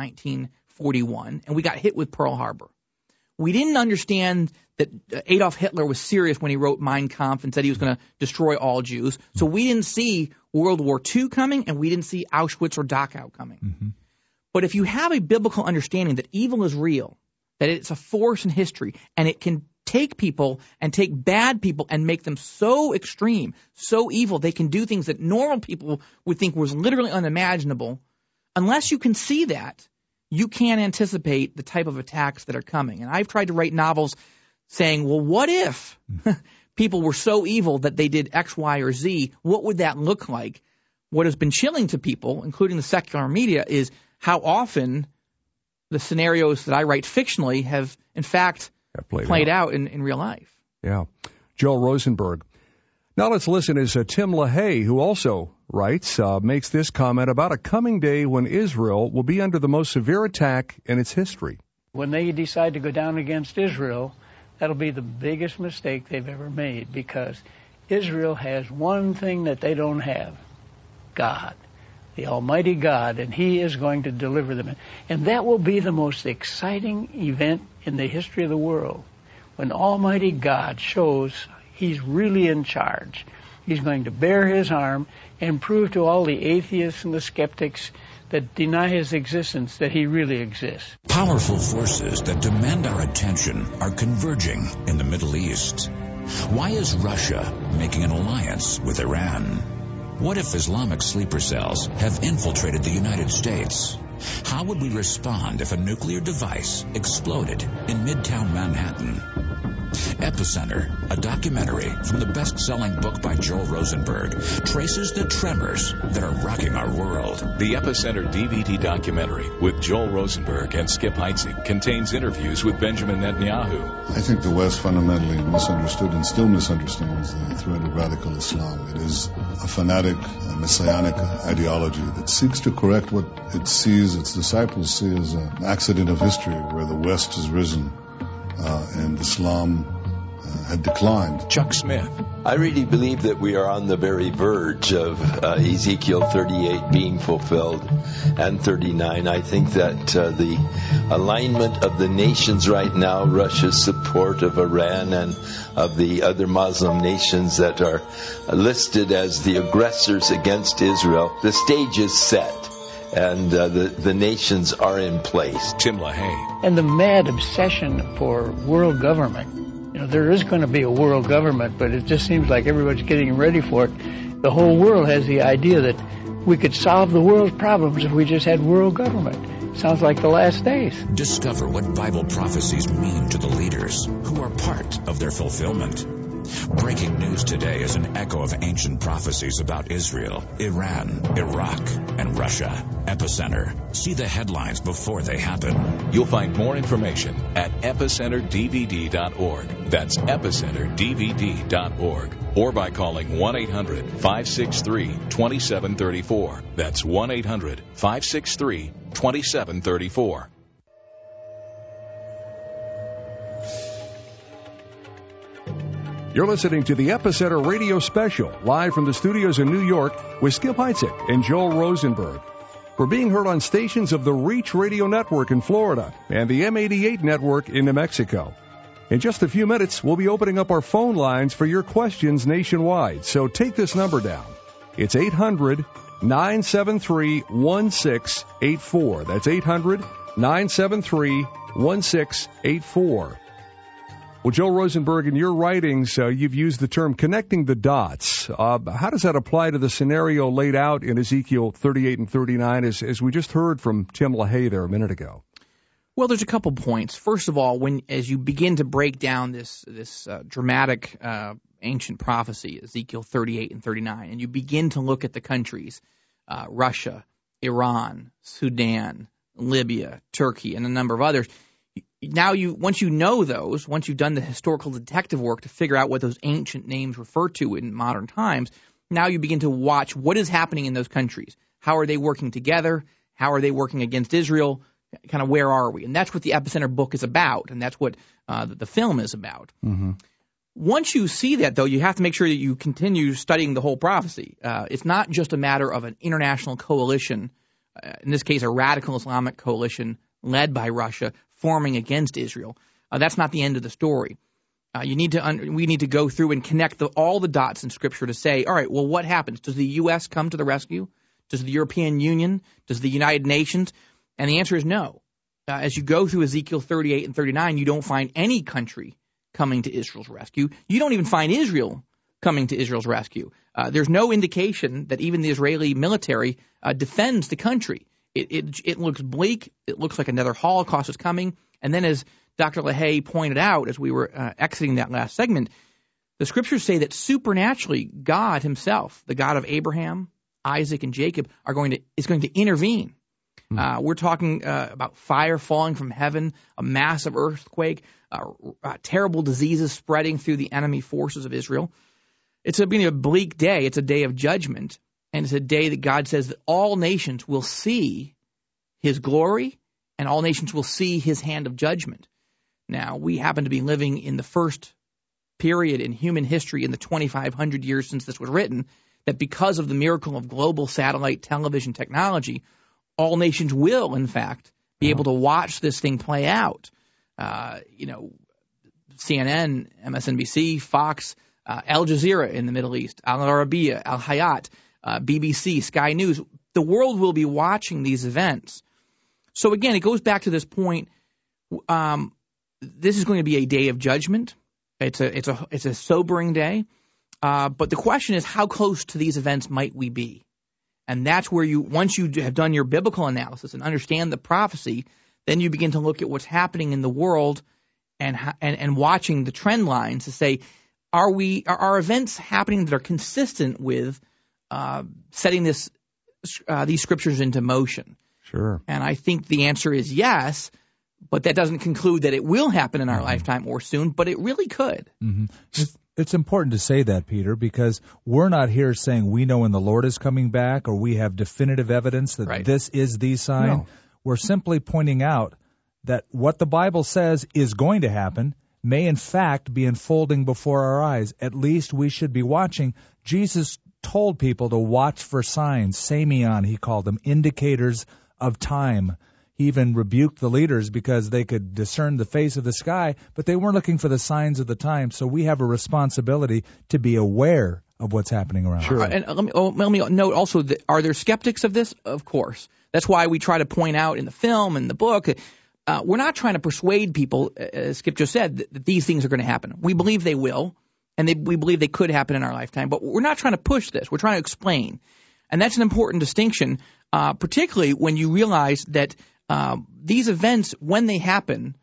1941, and we got hit with Pearl Harbor. We didn't understand that Adolf Hitler was serious when he wrote Mein Kampf and said he was going to destroy all Jews. So we didn't see World War II coming, and we didn't see Auschwitz or Dachau coming. Mm-hmm. But if you have a biblical understanding that evil is real, that it's a force in history, and it can take people and take bad people and make them so extreme, so evil, they can do things that normal people would think was literally unimaginable. Unless you can see that, you can't anticipate the type of attacks that are coming. And I've tried to write novels saying, well, what if people were so evil that they did X, Y, or Z? What would that look like? What has been chilling to people, including the secular media, is how often the scenarios that I write fictionally have, in fact, played out in real life. Yeah. Joel Rosenberg. Now let's listen as Tim LaHaye, who also writes, makes this comment about a coming day when Israel will be under the most severe attack in its history. When they decide to go down against Israel, that'll be the biggest mistake they've ever made, because Israel has one thing that they don't have: God, the Almighty God, and He is going to deliver them. And that will be the most exciting event in the history of the world, when Almighty God shows He's really in charge. He's going to bear His arm and prove to all the atheists and the skeptics that deny His existence that He really exists. Powerful forces that demand our attention are converging in the Middle East. Why is Russia making an alliance with Iran? What if Islamic sleeper cells have infiltrated the United States? How would we respond if a nuclear device exploded in Midtown Manhattan? Epicenter, a documentary from the best-selling book by Joel Rosenberg, traces the tremors that are rocking our world. The Epicenter DVD documentary with Joel Rosenberg and Skip Heitzig contains interviews with Benjamin Netanyahu. I think the West fundamentally misunderstood and still misunderstands the threat of radical Islam. It is a fanatic, a messianic ideology that seeks to correct what it sees its disciples see as an accident of history, where the West has risen and Islam had declined. Chuck Smith. I really believe that we are on the very verge of Ezekiel 38 being fulfilled and 39. I think that the alignment of the nations right now, Russia's support of Iran and of the other Muslim nations that are listed as the aggressors against Israel, the stage is set. And the nations are in place. Tim LaHaye. And the mad obsession for world government. You know, there is going to be a world government, but it just seems like everybody's getting ready for it. The whole world has the idea that we could solve the world's problems if we just had world government. Sounds like the last days. Discover what Bible prophecies mean to the leaders who are part of their fulfillment. Breaking news today is an echo of ancient prophecies about Israel, Iran, Iraq, and Russia. Epicenter. See the headlines before they happen. You'll find more information at epicenterdvd.org. That's epicenterdvd.org. Or by calling 1-800-563-2734. That's 1-800-563-2734. You're listening to the Epicenter Radio Special, live from the studios in New York with Skip Heitzig and Joel Rosenberg. We're being heard on stations of the Reach Radio Network in Florida and the M88 Network in New Mexico. In just a few minutes, we'll be opening up our phone lines for your questions nationwide, so take this number down. It's 800-973-1684. That's 800-973-1684. Well, Joel Rosenberg, in your writings, you've used the term connecting the dots. How does that apply to the scenario laid out in Ezekiel 38 and 39, as we just heard from Tim LaHaye there a minute ago? Well, there's a couple points. First of all, as you begin to break down this dramatic ancient prophecy, Ezekiel 38 and 39, and you begin to look at the countries, Russia, Iran, Sudan, Libya, Turkey, and a number of others, now once you've done the historical detective work to figure out what those ancient names refer to in modern times, now you begin to watch what is happening in those countries. How are they working together? How are they working against Israel? kind of where are we? And that's what the Epicenter book is about, and that's what the film is about. Mm-hmm. Once you see that, though, you have to make sure that you continue studying the whole prophecy. It's not just a matter of an international coalition, in this case a radical Islamic coalition led by Russia, forming against Israel. That's not the end of the story. We need to go through and connect all the dots in Scripture to say, all right, well, what happens? Does the U.S. come to the rescue? Does the European Union? Does the United Nations? And the answer is no. As you go through Ezekiel 38 and 39, you don't find any country coming to Israel's rescue. You don't even find Israel coming to Israel's rescue. There's no indication that even the Israeli military defends the country. It looks bleak. It looks like another Holocaust is coming. And then, as Dr. LaHaye pointed out as we were exiting that last segment, the Scriptures say that supernaturally God himself, the God of Abraham, Isaac, and Jacob, is going to intervene. We're talking about fire falling from heaven, a massive earthquake, terrible diseases spreading through the enemy forces of Israel. It's going to be a bleak day. It's a day of judgment, and it's a day that God says that all nations will see his glory and all nations will see his hand of judgment. Now, we happen to be living in the first period in human history in the 2,500 years since this was written, that because of the miracle of global satellite television technology, all nations will, in fact, be able to watch this thing play out. CNN, MSNBC, Fox, Al Jazeera in the Middle East, Al Arabiya, Al Hayat, BBC, Sky News. The world will be watching these events. So again, it goes back to this point. This is going to be a day of judgment. It's a sobering day. But the question is, how close to these events might we be? And that's where once you have done your biblical analysis and understand the prophecy, then you begin to look at what's happening in the world and watching the trend lines to say, are events happening that are consistent with setting these scriptures into motion? Sure. And I think the answer is yes, but that doesn't conclude that it will happen in our lifetime or soon, but it really could. Mm-hmm. It's important to say that, Peter, because we're not here saying we know when the Lord is coming back or we have definitive evidence that this is the sign. No. We're simply pointing out that what the Bible says is going to happen may in fact be unfolding before our eyes. At least we should be watching. Jesus told people to watch for signs. Samion, he called them, indicators of time. He even rebuked the leaders because they could discern the face of the sky, but they weren't looking for the signs of the time. So we have a responsibility to be aware of what's happening around. Sure. And let me note also, that are there skeptics of this? Of course. That's why we try to point out in the film and the book, we're not trying to persuade people, as Skip just said, that these things are going to happen. We believe they will, and we believe they could happen in our lifetime, but we're not trying to push this. We're trying to explain. And that's an important distinction, particularly when you realize that these events, when they happen,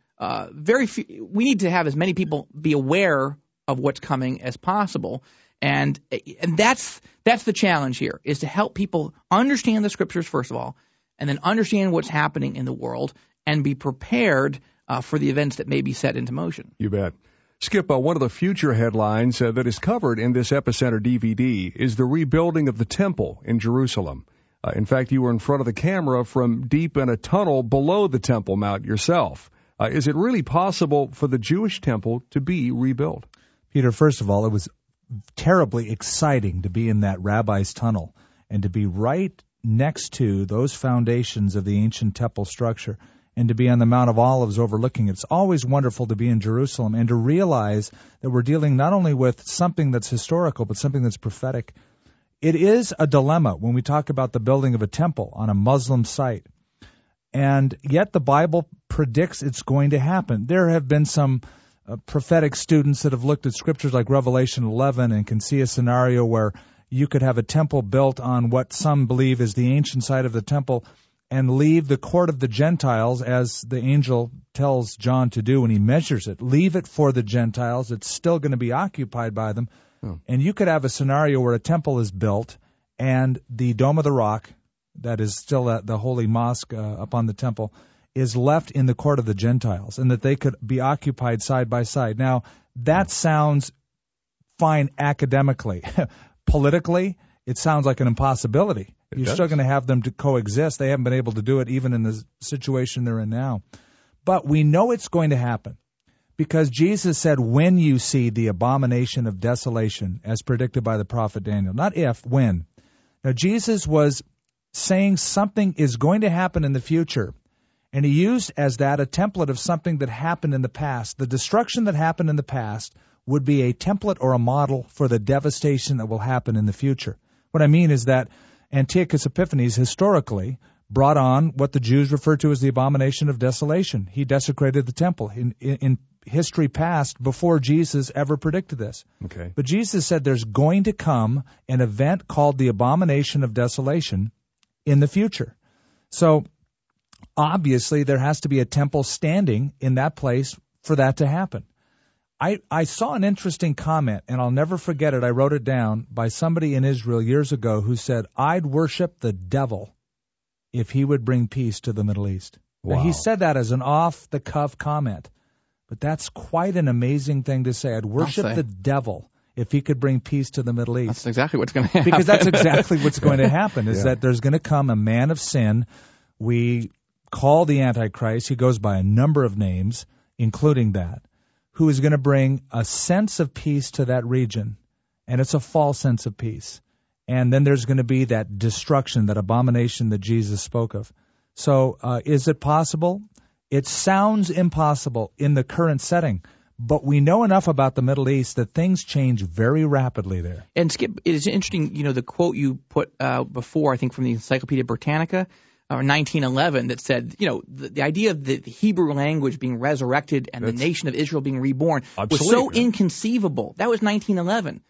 we need to have as many people be aware of what's coming as possible. And that's the challenge here, is to help people understand the Scriptures, first of all, and then understand what's happening in the world and be prepared for the events that may be set into motion. You bet. Skip, one of the future headlines that is covered in this Epicenter DVD is the rebuilding of the temple in Jerusalem. In fact, you were in front of the camera from deep in a tunnel below the Temple Mount yourself. Is it really possible for the Jewish temple to be rebuilt? Peter, first of all, it was terribly exciting to be in that rabbi's tunnel and to be right next to those foundations of the ancient temple structure and to be on the Mount of Olives overlooking it. It's always wonderful to be in Jerusalem and to realize that we're dealing not only with something that's historical, but something that's prophetic. It is a dilemma when we talk about the building of a temple on a Muslim site. And yet the Bible predicts it's going to happen. There have been some prophetic students that have looked at scriptures like Revelation 11 and can see a scenario where you could have a temple built on what some believe is the ancient site of the temple and leave the court of the Gentiles, as the angel tells John to do when he measures it. Leave it for the Gentiles. It's still going to be occupied by them. And you could have a scenario where a temple is built and the Dome of the Rock, that is still at the holy mosque up on the temple, is left in the court of the Gentiles, and that they could be occupied side by side. Now, that sounds fine academically. Politically, it sounds like an impossibility. You're still going to have them to coexist. They haven't been able to do it even in the situation they're in now. But we know it's going to happen because Jesus said, when you see the abomination of desolation, as predicted by the prophet Daniel. Not if, when. Now, Jesus was saying something is going to happen in the future, and he used as that a template of something that happened in the past. The destruction that happened in the past would be a template or a model for the devastation that will happen in the future. What I mean is that Antiochus Epiphanes historically brought on what the Jews referred to as the abomination of desolation. He desecrated the temple in history past before Jesus ever predicted this. Okay. But Jesus said there's going to come an event called the abomination of desolation in the future. So obviously there has to be a temple standing in that place for that to happen. I saw an interesting comment, and I'll never forget it. I wrote it down by somebody in Israel years ago who said, I'd worship the devil if he would bring peace to the Middle East. Wow. Now, he said that as an off-the-cuff comment, but that's quite an amazing thing to say. I'd worship the devil if he could bring peace to the Middle East. That's exactly what's going to happen. Because that's exactly what's going to happen, is that there's going to come a man of sin. We call the Antichrist. He goes by a number of names, including that, who is going to bring a sense of peace to that region, and it's a false sense of peace. And then there's going to be that destruction, that abomination that Jesus spoke of. So is it possible? It sounds impossible in the current setting, but we know enough about the Middle East that things change very rapidly there. And Skip, it is interesting, the quote you put before, I think from the Encyclopedia Britannica, 1911, that said, the idea of the Hebrew language being resurrected and the nation of Israel being reborn was so inconceivable. That was 1911.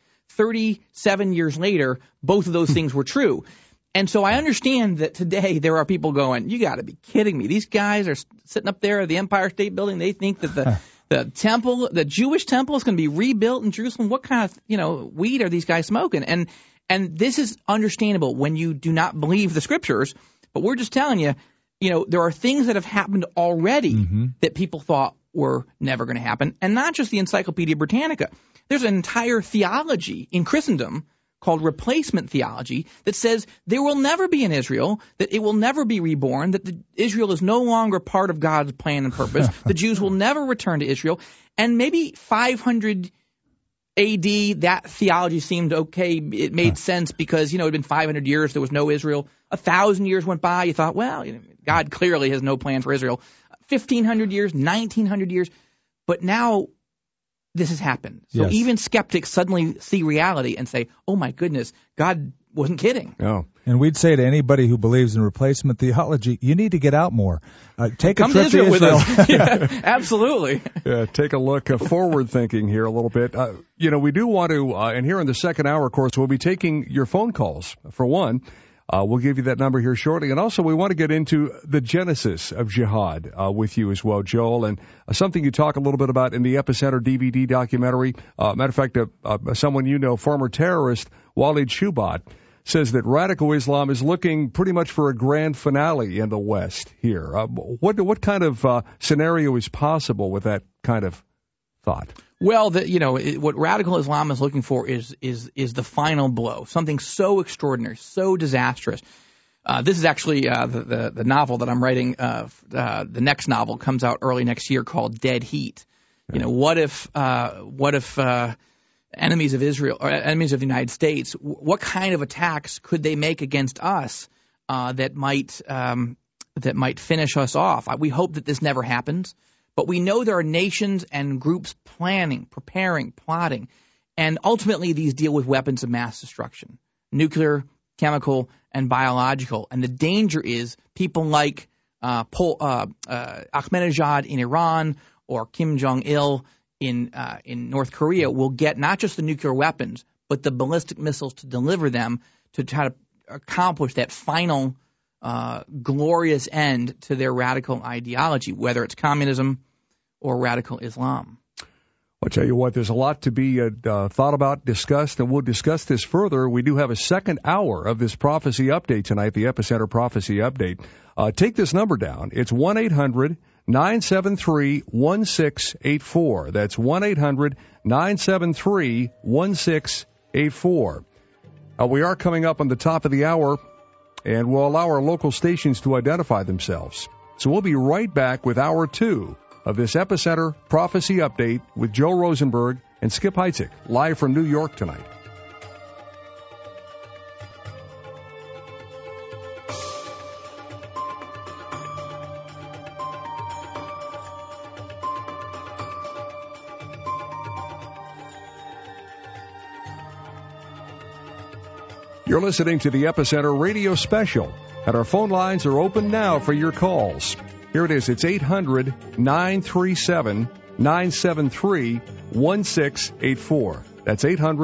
37 years later, both of those things were true. And so I understand that today there are people going, you got to be kidding me. These guys are sitting up there at the Empire State Building. They think that the temple, the Jewish temple, is going to be rebuilt in Jerusalem. What kind of, weed are these guys smoking? And this is understandable when you do not believe the scriptures. But we're just telling you, there are things that have happened already that people thought were never going to happen. And not just the Encyclopedia Britannica. There's an entire theology in Christendom called replacement theology that says there will never be an Israel, that it will never be reborn, that Israel is no longer part of God's plan and purpose. The Jews will never return to Israel. And maybe 500 A.D., that theology seemed okay. It made sense because, it had been 500 years. There was no Israel. 1,000 years went by. You thought, well, God clearly has no plan for Israel. 1,500 years, 1,900 years. But now this has happened. So even skeptics suddenly see reality and say, oh, my goodness, God wasn't kidding. Oh. And we'd say to anybody who believes in replacement theology, you need to get out more. Take a Come trip to Israel with us. Yeah, absolutely. Take a look, forward thinking here a little bit. We do want to, and here in the second hour, of course, we'll be taking your phone calls. For one, we'll give you that number here shortly. And also, we want to get into the genesis of jihad with you as well, Joel, and something you talk a little bit about in the Epicenter DVD documentary. Matter of fact, someone former terrorist Walid Shubat, says that radical Islam is looking pretty much for a grand finale in the West here. What kind of scenario is possible with that kind of thought? Well, what radical Islam is looking for is the final blow, something so extraordinary, so disastrous. This is actually the novel that I'm writing. The next novel comes out early next year called Dead Heat. What if enemies of Israel or enemies of the United States, what kind of attacks could they make against us that might finish us off? We hope that this never happens, but we know there are nations and groups planning, preparing, plotting, and ultimately these deal with weapons of mass destruction, nuclear, chemical, and biological. And the danger is people like Ahmadinejad in Iran or Kim Jong-il in North Korea will get not just the nuclear weapons, but the ballistic missiles to deliver them to try to accomplish that final glorious end to their radical ideology, whether it's communism or radical Islam. I'll tell you what, there's a lot to be thought about, discussed, and we'll discuss this further. We do have a second hour of this prophecy update tonight, the Epicenter Prophecy Update. Take this number down. It's 1-800-973-1684. That's 1-800-973-1684. We are coming up on the top of the hour. and we'll allow our local stations to identify themselves. So we'll be right back with Hour 2 of this Epicenter Prophecy Update with Joe Rosenberg and Skip Heitzig, live from New York tonight. You're listening to the Epicenter Radio Special, and our phone lines are open now for your calls. Here it is. It's 800-937-973-1684. That's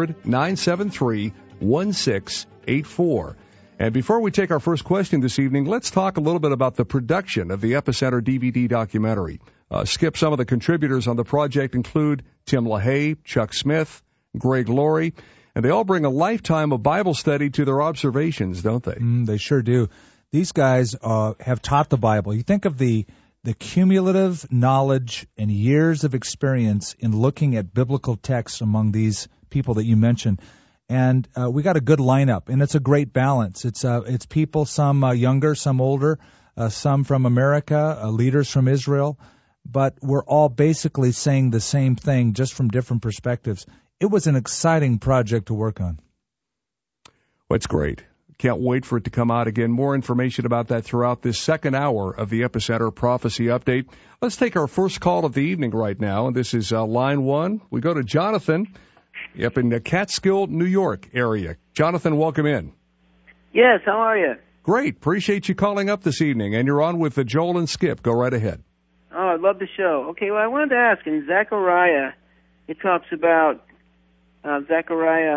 800-973-1684. And before we take our first question this evening, let's talk a little bit about the production of the Epicenter DVD documentary. Skip, some of the contributors on the project include Tim LaHaye, Chuck Smith, Greg Laurie, and they all bring a lifetime of Bible study to their observations, don't they? They sure do. These guys have taught the Bible. You think of the cumulative knowledge and years of experience in looking at biblical texts among these people that you mentioned. And we got a good lineup, and it's a great balance. It's people, some younger, some older, some from America, leaders from Israel, but we're all basically saying the same thing, just from different perspectives. It was an exciting project to work on. Well, it's great. Can't wait for it to come out again. More information about that throughout this second hour of the Epicenter Prophecy Update. Let's take our first call of the evening right now, and this is line 1. We go to Jonathan up in the Catskill, New York area. Jonathan, welcome in. Yes, how are you? Great. Appreciate you calling up this evening, and you're on with Joel and Skip. Go right ahead. Oh, I love the show. Okay, well, I wanted to ask, in Zechariah, it talks about Zechariah,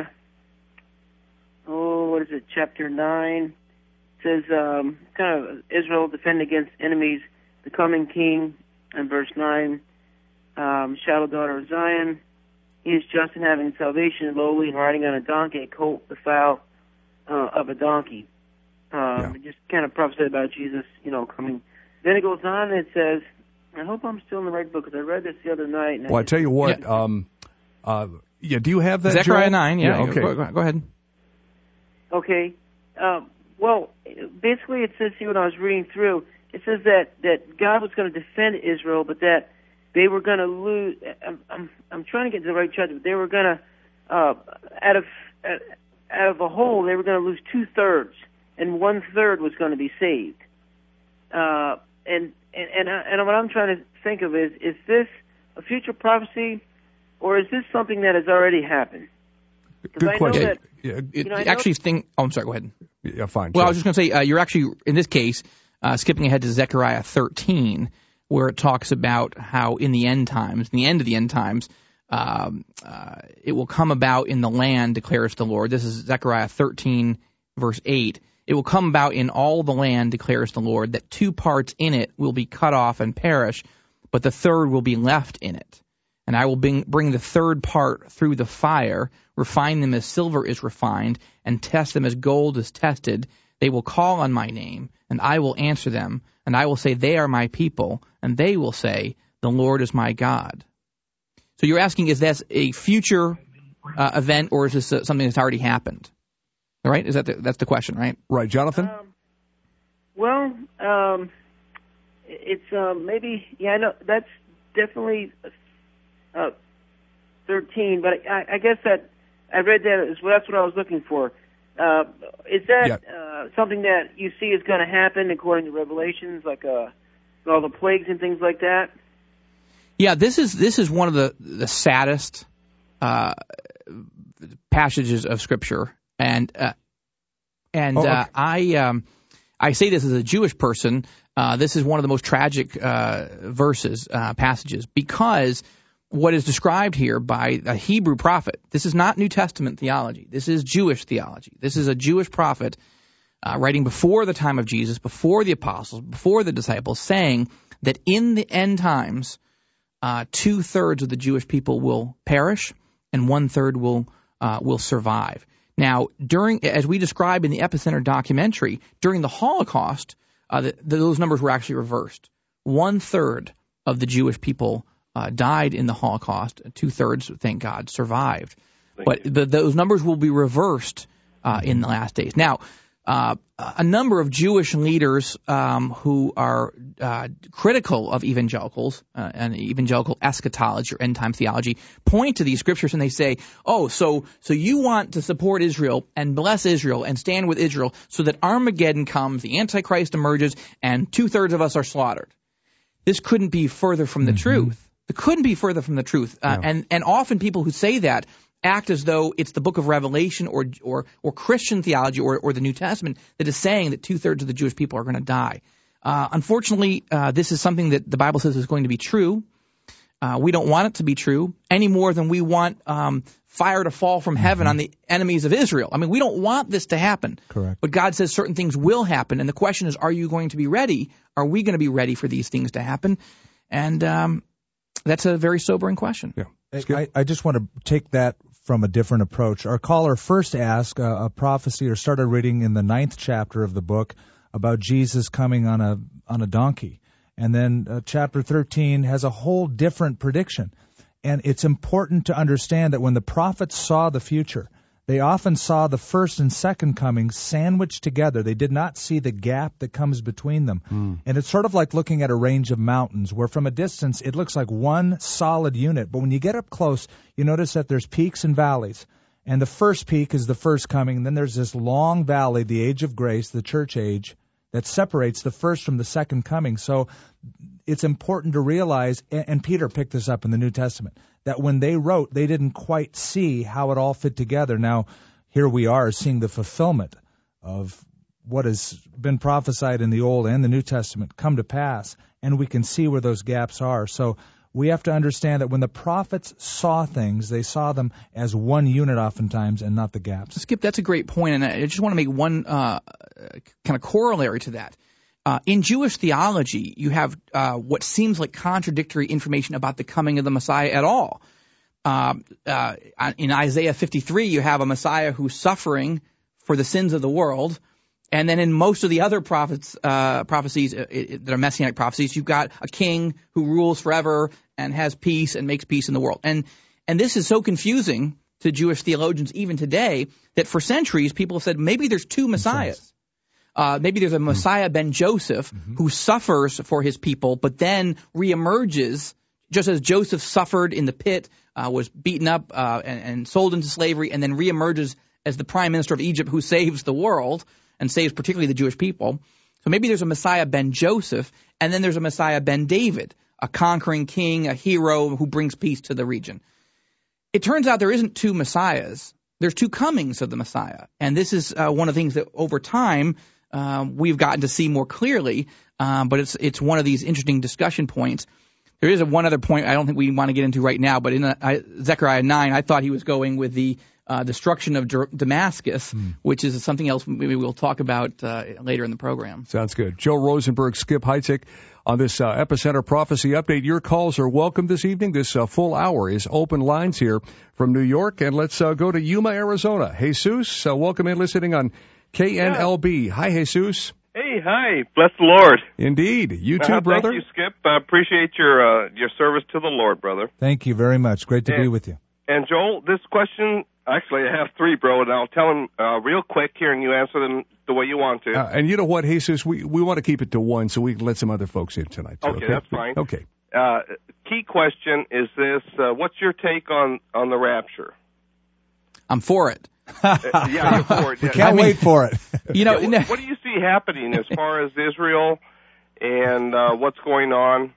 chapter 9. It says, kind of Israel defend against enemies, the coming king, and verse 9, shadow daughter of Zion, he is just in having salvation, lowly, and riding on a donkey, a colt, the foal of a donkey. It just kind of prophesied about Jesus, coming. Then it goes on and it says, I hope I'm still in the right book, because I read this the other night. And I tell you what, do you have that, Zechariah Joel? 9, okay. Go ahead. Okay. Well, basically it says here when I was reading through, it says that God was going to defend Israel, but that they were going to lose. I'm trying to get to the right chapter, but they were going to, out of a whole, they were going to lose 2/3, and 1/3 was going to be saved. And what I'm trying to think of is this a future prophecy, or is this something that has already happened? Good question. I'm sorry, go ahead. Yeah, fine. Well, I was just going to say, you're actually, in this case, skipping ahead to Zechariah 13, where it talks about how in the end of the end times, it will come about in the land, declares the Lord. This is Zechariah 13, verse 8. It will come about in all the land, declares the Lord, that 2 parts in it will be cut off and perish, but the third will be left in it. And I will bring the third part through the fire, refine them as silver is refined, and test them as gold is tested. They will call on my name, and I will answer them, and I will say, they are my people, and they will say, the Lord is my God. So you're asking, is that a future event, or is this something that's already happened? All right? That's the question, right? Right, Jonathan? It's maybe, no, that's definitely 13, but I guess that I read that as well. That's what I was looking for. Is that something that you see is going to happen according to Revelations, like all the plagues and things like that? Yeah, this is one of the saddest passages of Scripture, and okay. I say this as a Jewish person. This is one of the most tragic passages, because what is described here by a Hebrew prophet, this is not New Testament theology. This is Jewish theology. This is a Jewish prophet writing before the time of Jesus, before the apostles, before the disciples, saying that in the end times, 2/3 of the Jewish people will perish and 1/3 will survive. Now, as we describe in the Epicenter documentary, during the Holocaust, those numbers were actually reversed. 1/3 of the Jewish people died in the Holocaust. 2/3, thank God, survived. Those numbers will be reversed in the last days. Now, a number of Jewish leaders who are critical of evangelicals and evangelical eschatology or end-time theology point to these scriptures and they say, oh, so you want to support Israel and bless Israel and stand with Israel so that Armageddon comes, the Antichrist emerges, and 2/3 of us are slaughtered. This couldn't be further from the truth. It couldn't be further from the truth. And often people who say that act as though it's the book of Revelation or Christian theology or the New Testament that is saying that 2/3 of the Jewish people are going to die. Unfortunately, this is something that the Bible says is going to be true. We don't want it to be true any more than we want fire to fall from heaven on the enemies of Israel. I mean, we don't want this to happen. Correct. But God says certain things will happen. And the question is, are you going to be ready? Are we going to be ready for these things to happen? And that's a very sobering question. Yeah. I just want to take that from a different approach. Our caller first asked a prophecy or started reading in the 9th chapter of the book about Jesus coming on a donkey. And then chapter 13 has a whole different prediction. And it's important to understand that when the prophets saw the future, they often saw the first and second coming sandwiched together. They did not see the gap that comes between them. And it's sort of like looking at a range of mountains where from a distance it looks like one solid unit. But when you get up close, you notice that there's peaks and valleys. And the first peak is the first coming. And then there's this long valley, the age of grace, the church age, that separates the first from the second coming. So it's important to realize, and Peter picked this up in the New Testament, that when they wrote, they didn't quite see how it all fit together. Now, here we are seeing the fulfillment of what has been prophesied in the Old and the New Testament come to pass, and we can see where those gaps are. So we have to understand that when the prophets saw things, they saw them as one unit oftentimes and not the gaps. Skip, that's a great point, and I just want to make one kind of corollary to that. In Jewish theology, you have what seems like contradictory information about the coming of the Messiah at all. In Isaiah 53, you have a Messiah who's suffering for the sins of the world. And then in most of the other prophecies that are messianic prophecies, you've got a king who rules forever and has peace and makes peace in the world. And this is so confusing to Jewish theologians even today that for centuries people have said maybe there's two Messiahs. Maybe there's a Messiah ben Joseph who suffers for his people but then reemerges just as Joseph suffered in the pit, was beaten up and sold into slavery, and then reemerges as the prime minister of Egypt who saves the world and saves particularly the Jewish people. So maybe there's a Messiah ben Joseph, and then there's a Messiah ben David, a conquering king, a hero who brings peace to the region. It turns out there isn't two Messiahs. There's two comings of the Messiah. And this is one of the things that over time we've gotten to see more clearly, but it's one of these interesting discussion points. There is one other point I don't think we want to get into right now, but in Zechariah 9, I thought he was going with the destruction of Damascus, which is something else maybe we'll talk about later in the program. Sounds good. Joel Rosenberg, Skip Heitzig on this Epicenter Prophecy Update. Your calls are welcome this evening. This full hour is open lines here from New York. And let's go to Yuma, Arizona. Jesus, welcome in listening on KNLB. Hi, Jesus. Hey, hi. Bless the Lord. Indeed. You too, brother. Thank you, Skip. I appreciate your service to the Lord, brother. Thank you very much. Great to be with you. And Joel, this question, actually I have three, bro, and I'll tell them real quick here, and you answer them the way you want to. And you know what, Jesus, we want to keep it to one so we can let some other folks in tonight, too. Okay, that's fine. Okay. Key question is this, what's your take on the rapture? I'm for it. Yeah, you're for it. We can't wait for it. You know, what do you see happening as far as Israel and what's going on?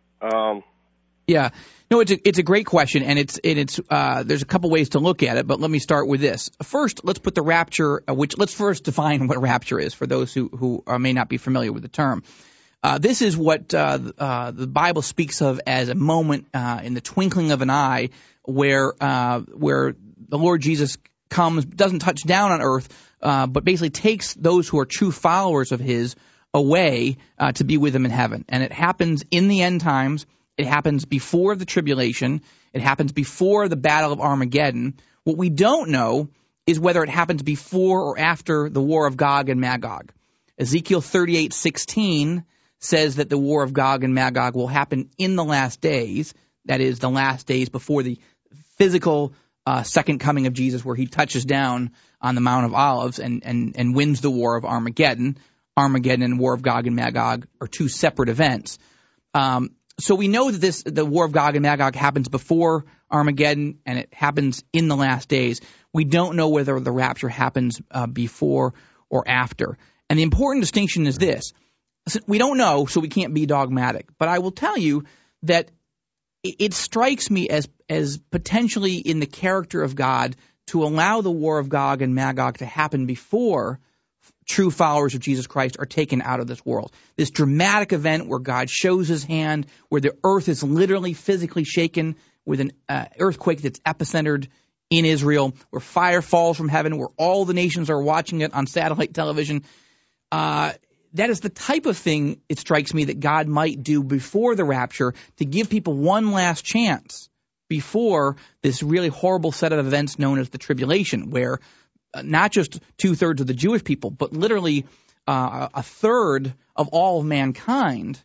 Yeah, no, it's a great question, and it's there's a couple ways to look at it, but let me start with this. First, let's put the rapture, let's first define what rapture is for those who may not be familiar with the term. This is what the Bible speaks of as a moment in the twinkling of an eye where the Lord Jesus comes, doesn't touch down on earth, but basically takes those who are true followers of his away to be with him in heaven. And it happens in the end times. It happens before the tribulation. It happens before the battle of Armageddon. What we don't know is whether it happens before or after the war of Gog and Magog. Ezekiel 38:16 says that the war of Gog and Magog will happen in the last days. That is, the last days before the physical second coming of Jesus, where he touches down on the Mount of Olives and wins the War of Armageddon. Armageddon and War of Gog and Magog are two separate events. So we know that the War of Gog and Magog happens before Armageddon, and it happens in the last days. We don't know whether the rapture happens before or after. And the important distinction is this. We don't know, so we can't be dogmatic. But I will tell you that it strikes me as potentially in the character of God to allow the War of Gog and Magog to happen before true followers of Jesus Christ are taken out of this world. This dramatic event where God shows his hand, where the earth is literally physically shaken with an earthquake that's epicentered in Israel, where fire falls from heaven, where all the nations are watching it on satellite television. That is the type of thing, it strikes me, that God might do before the rapture to give people one last chance before this really horrible set of events known as the tribulation, where not just 2/3 of the Jewish people, but literally a third of all of mankind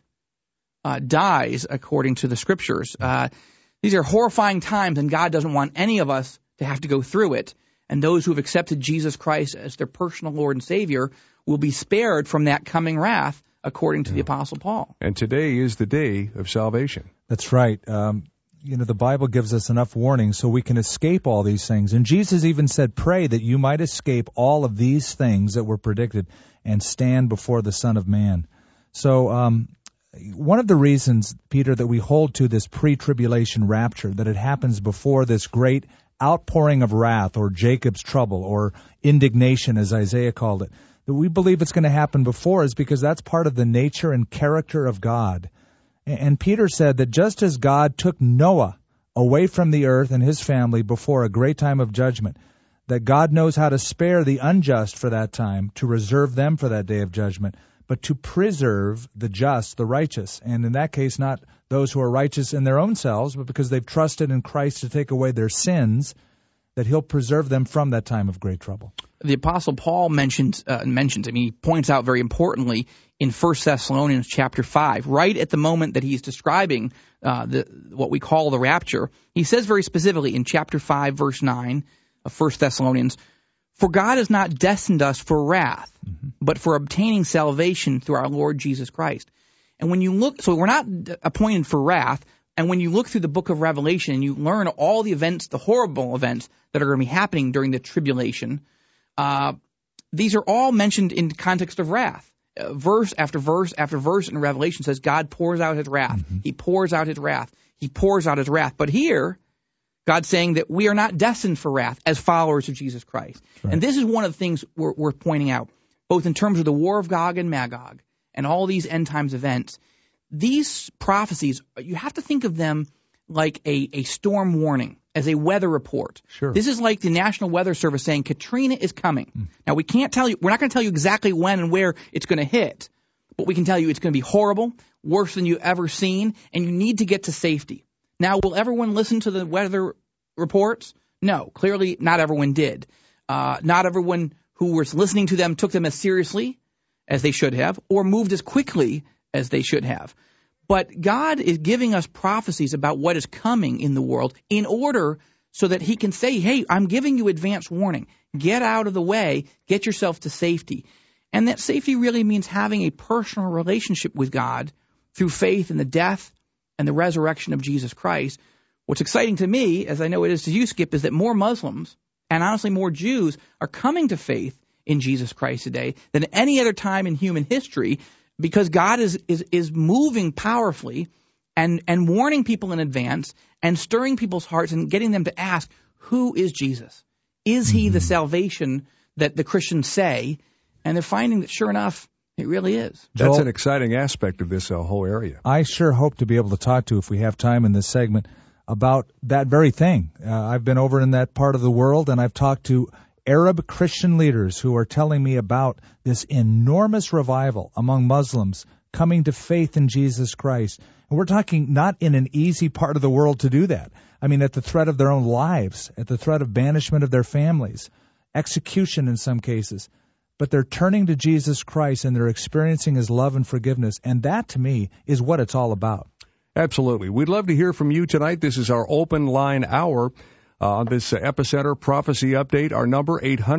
dies according to the Scriptures. These are horrifying times, and God doesn't want any of us to have to go through it. And those who have accepted Jesus Christ as their personal Lord and Savior will be spared from that coming wrath, according to the Apostle Paul. And today is the day of salvation. That's right. The Bible gives us enough warning so we can escape all these things. And Jesus even said, pray that you might escape all of these things that were predicted and stand before the Son of Man. So one of the reasons, Peter, that we hold to this pre-tribulation rapture, that it happens before this great outpouring of wrath or Jacob's trouble or indignation, as Isaiah called it, that we believe it's going to happen before is because that's part of the nature and character of God. And Peter said that just as God took Noah away from the earth and his family before a great time of judgment, that God knows how to spare the unjust for that time, to reserve them for that day of judgment, but to preserve the just, the righteous. And in that case, not those who are righteous in their own selves, but because they've trusted in Christ to take away their sins, that he'll preserve them from that time of great trouble. The Apostle Paul he points out very importantly in 1 Thessalonians chapter 5, right at the moment that he's describing what we call the rapture, he says very specifically in chapter 5, verse 9 of 1 Thessalonians, for God has not destined us for wrath, but for obtaining salvation through our Lord Jesus Christ. And when you look, so we're not appointed for wrath, and when you look through the book of Revelation and you learn all the events, the horrible events that are going to be happening during the tribulation, these are all mentioned in the context of wrath. Verse after verse after verse in Revelation says God pours out his wrath. He pours out his wrath. He pours out his wrath. But here, God's saying that we are not destined for wrath as followers of Jesus Christ. Right. And this is one of the things we're pointing out, both in terms of the War of Gog and Magog and all these end times events. These prophecies, you have to think of them like a storm warning, as a weather report. Sure. This is like the National Weather Service saying Katrina is coming. Now, we're not going to tell you exactly when and where it's going to hit, but we can tell you it's going to be horrible, worse than you've ever seen, and you need to get to safety. Now, will everyone listen to the weather reports? No, clearly not everyone did. Not everyone who was listening to them took them as seriously as they should have, or moved as quickly as they should have. But God is giving us prophecies about what is coming in the world in order so that he can say, hey, I'm giving you advance warning. Get out of the way. Get yourself to safety. And that safety really means having a personal relationship with God through faith in the death and the resurrection of Jesus Christ. What's exciting to me, as I know it is to you, Skip, is that more Muslims and honestly more Jews are coming to faith in Jesus Christ today than any other time in human history, because God is moving powerfully and warning people in advance and stirring people's hearts and getting them to ask, who is Jesus? Is he the salvation that the Christians say? And they're finding that, sure enough, it really is. That's an exciting aspect of this whole area. I sure hope to be able to talk to, if we have time in this segment, about that very thing. I've been over in that part of the world, and I've talked to Arab Christian leaders who are telling me about this enormous revival among Muslims coming to faith in Jesus Christ. And we're talking not in an easy part of the world to do that. I mean, at the threat of their own lives, at the threat of banishment of their families, execution in some cases. But they're turning to Jesus Christ and they're experiencing his love and forgiveness. And that, to me, is what it's all about. Absolutely. We'd love to hear from you tonight. This is our open line hour. On this Epicenter Prophecy Update, our number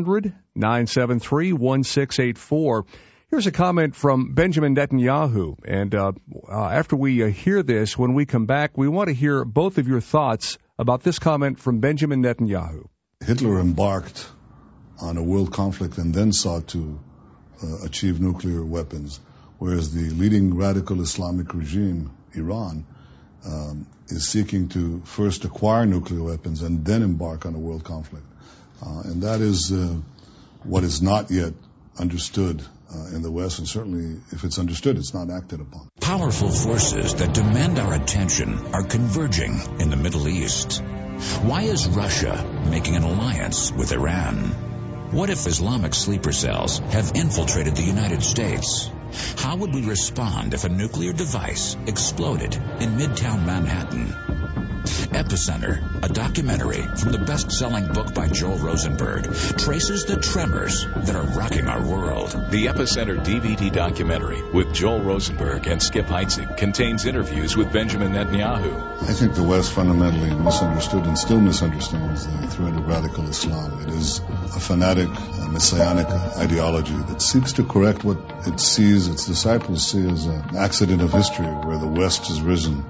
800-973-1684. Here's a comment from Benjamin Netanyahu. And after we hear this, when we come back, we want to hear both of your thoughts about this comment from Benjamin Netanyahu. Hitler embarked on a world conflict and then sought to achieve nuclear weapons, whereas the leading radical Islamic regime, Iran, is seeking to first acquire nuclear weapons and then embark on a world conflict. And that is what is not yet understood in the West, and certainly if it's understood, it's not acted upon. Powerful forces that demand our attention are converging in the Middle East. Why is Russia making an alliance with Iran? What if Islamic sleeper cells have infiltrated the United States? How would we respond if a nuclear device exploded in Midtown Manhattan? Epicenter, a documentary from the best-selling book by Joel Rosenberg, traces the tremors that are rocking our world. The Epicenter DVD documentary with Joel Rosenberg and Skip Heitzig contains interviews with Benjamin Netanyahu. I think the West fundamentally misunderstood and still misunderstands the threat of radical Islam. It is a fanatic, messianic ideology that seeks to correct what it sees, its disciples see as an accident of history where the West has risen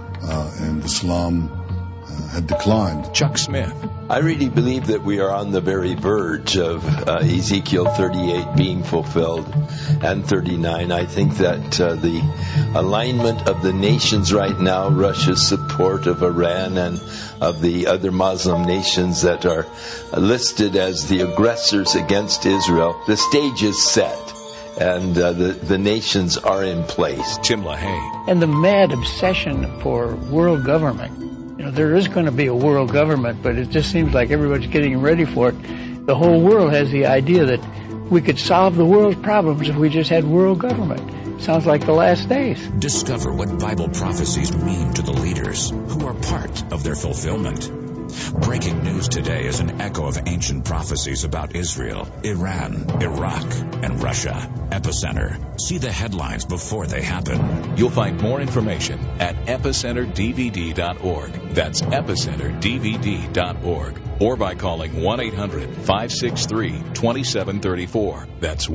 and Islam had declined. Chuck Smith. I really believe that we are on the very verge of Ezekiel 38 being fulfilled and 39. I think that the alignment of the nations right now, Russia's support of Iran and of the other Muslim nations that are listed as the aggressors against Israel, the stage is set. And the nations are in place. Tim LaHaye. And the mad obsession for world government. You know, there is going to be a world government, but it just seems like everybody's getting ready for it. The whole world has the idea that we could solve the world's problems if we just had world government. Sounds like the last days. Discover what Bible prophecies mean to the leaders who are part of their fulfillment. Breaking news today is an echo of ancient prophecies about Israel, Iran, Iraq, and Russia. Epicenter. See the headlines before they happen. You'll find more information at epicenterdvd.org. That's epicenterdvd.org. Or by calling 1-800-563-2734. That's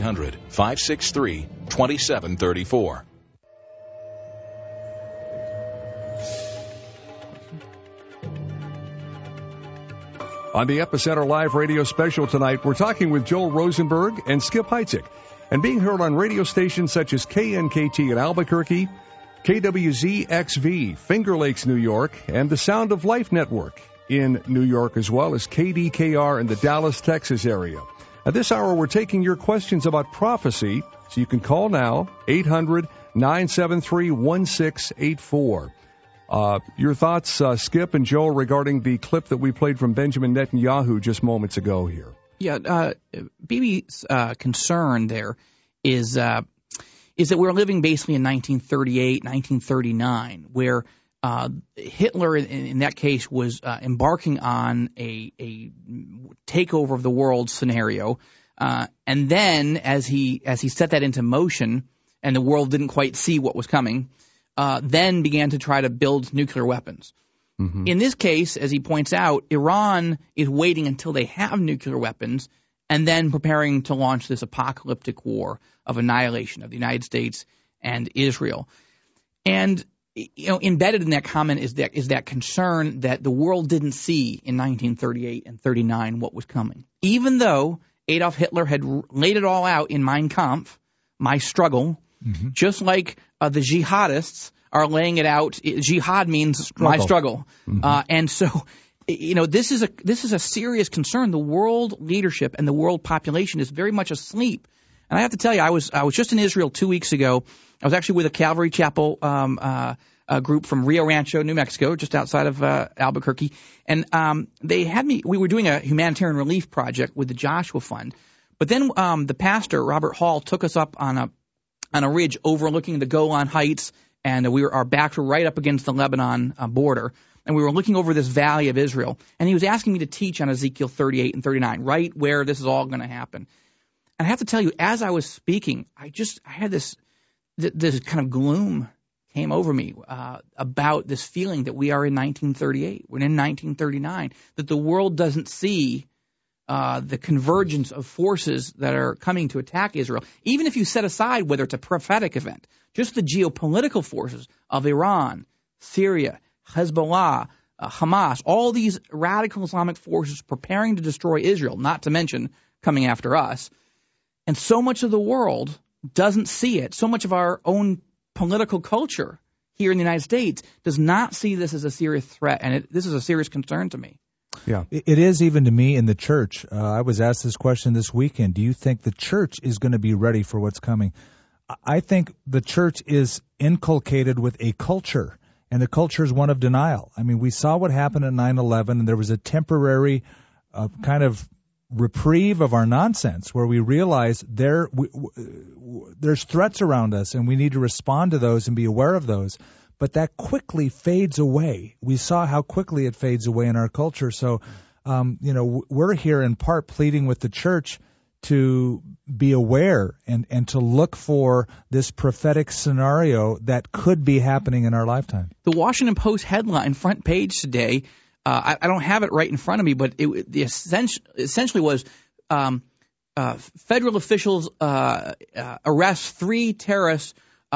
1-800-563-2734. On the Epicenter Live radio special tonight, we're talking with Joel Rosenberg and Skip Heitzig, and being heard on radio stations such as KNKT in Albuquerque, KWZXV, Finger Lakes, New York, and the Sound of Life Network in New York, as well as KDKR in the Dallas, Texas area. At this hour, we're taking your questions about prophecy, so you can call now, 800-973-1684. Your thoughts, Skip and Joel, regarding the clip that we played from Benjamin Netanyahu just moments ago here. Yeah, BB's concern there is that we're living basically in 1938, 1939, where Hitler, in that case, was embarking on a takeover of the world scenario, and then as he set that into motion, and the world didn't quite see what was coming, then began to try to build nuclear weapons. Mm-hmm. In this case, as he points out, Iran is waiting until they have nuclear weapons and then preparing to launch this apocalyptic war of annihilation of the United States and Israel. And embedded in that comment is that concern that the world didn't see in 1938 and 39 what was coming. Even though Adolf Hitler had laid it all out in Mein Kampf, My Struggle, mm-hmm. just like the jihadists are laying it out. Jihad means my struggle. Mm-hmm. And so, this is a serious concern. The world leadership and the world population is very much asleep. And I have to tell you, I was just in Israel 2 weeks ago. I was actually with a Calvary Chapel a group from Rio Rancho, New Mexico, just outside of Albuquerque. And they had me – we were doing a humanitarian relief project with the Joshua Fund. But then the pastor, Robert Hall, took us up on a ridge overlooking the Golan Heights, and our backs were right up against the Lebanon border. And we were looking over this valley of Israel. And he was asking me to teach on Ezekiel 38 and 39, right where this is all going to happen. And I have to tell you, as I was speaking, I had this kind of gloom came over me about this feeling that we are in 1938, we're in 1939, that the world doesn't see the convergence of forces that are coming to attack Israel. Even if you set aside whether it's a prophetic event, just the geopolitical forces of Iran, Syria, Hezbollah, Hamas, all these radical Islamic forces preparing to destroy Israel, not to mention coming after us. And so much of the world doesn't see it. So much of our own political culture here in the United States does not see this as a serious threat, and this is a serious concern to me. Yeah, it is even to me in the church. I was asked this question this weekend. Do you think the church is going to be ready for what's coming? I think the church is inculcated with a culture, and the culture is one of denial. I mean, we saw what happened at 9/11, and there was a temporary kind of reprieve of our nonsense where we realize there's threats around us, and we need to respond to those and be aware of those. But that quickly fades away. We saw how quickly it fades away in our culture. So, we're here in part pleading with the church to be aware and to look for this prophetic scenario that could be happening in our lifetime. The Washington Post headline, front page today, I don't have it right in front of me, but the essentially was federal officials arrest 3 terrorists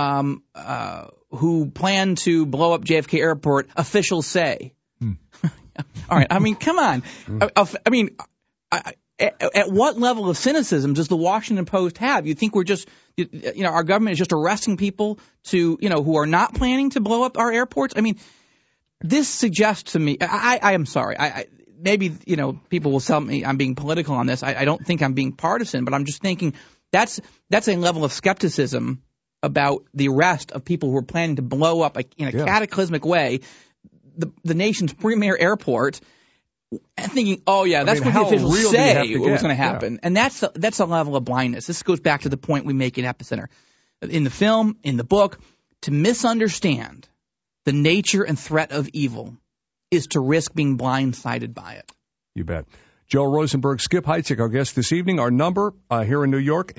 who plan to blow up JFK Airport, officials say. All right. I mean, come on. I mean, at what level of cynicism does the Washington Post have? You think we're just, our government is just arresting people who are not planning to blow up our airports? I mean, this suggests to me, I am sorry. Maybe, people will tell me I'm being political on this. I don't think I'm being partisan, but I'm just thinking that's a level of skepticism about the arrest of people who are planning to blow up in a cataclysmic way the nation's premier airport, and thinking, that's what the officials say was going to happen. Yeah. And that's a level of blindness. This goes back to the point we make in Epicenter. In the film, in the book, to misunderstand the nature and threat of evil is to risk being blindsided by it. You bet. Joel Rosenberg, Skip Heitzig, our guest this evening. Our number here in New York,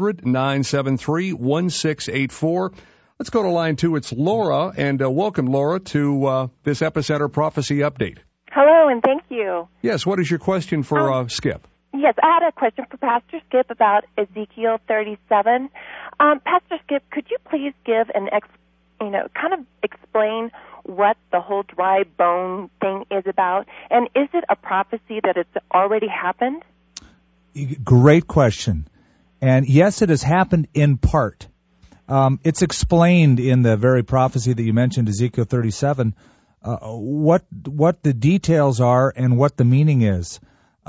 800-973-1684. Let's go to line 2. It's Laura, and welcome, Laura, to this Epicenter Prophecy Update. Hello, and thank you. Yes, what is your question for Skip? Yes, I had a question for Pastor Skip about Ezekiel 37. Pastor Skip, could you please give kind of explain what the whole dry bone thing is about? And is it a prophecy that it's already happened? Great question. And yes, it has happened in part. It's explained in the very prophecy that you mentioned, Ezekiel 37, what the details are and what the meaning is.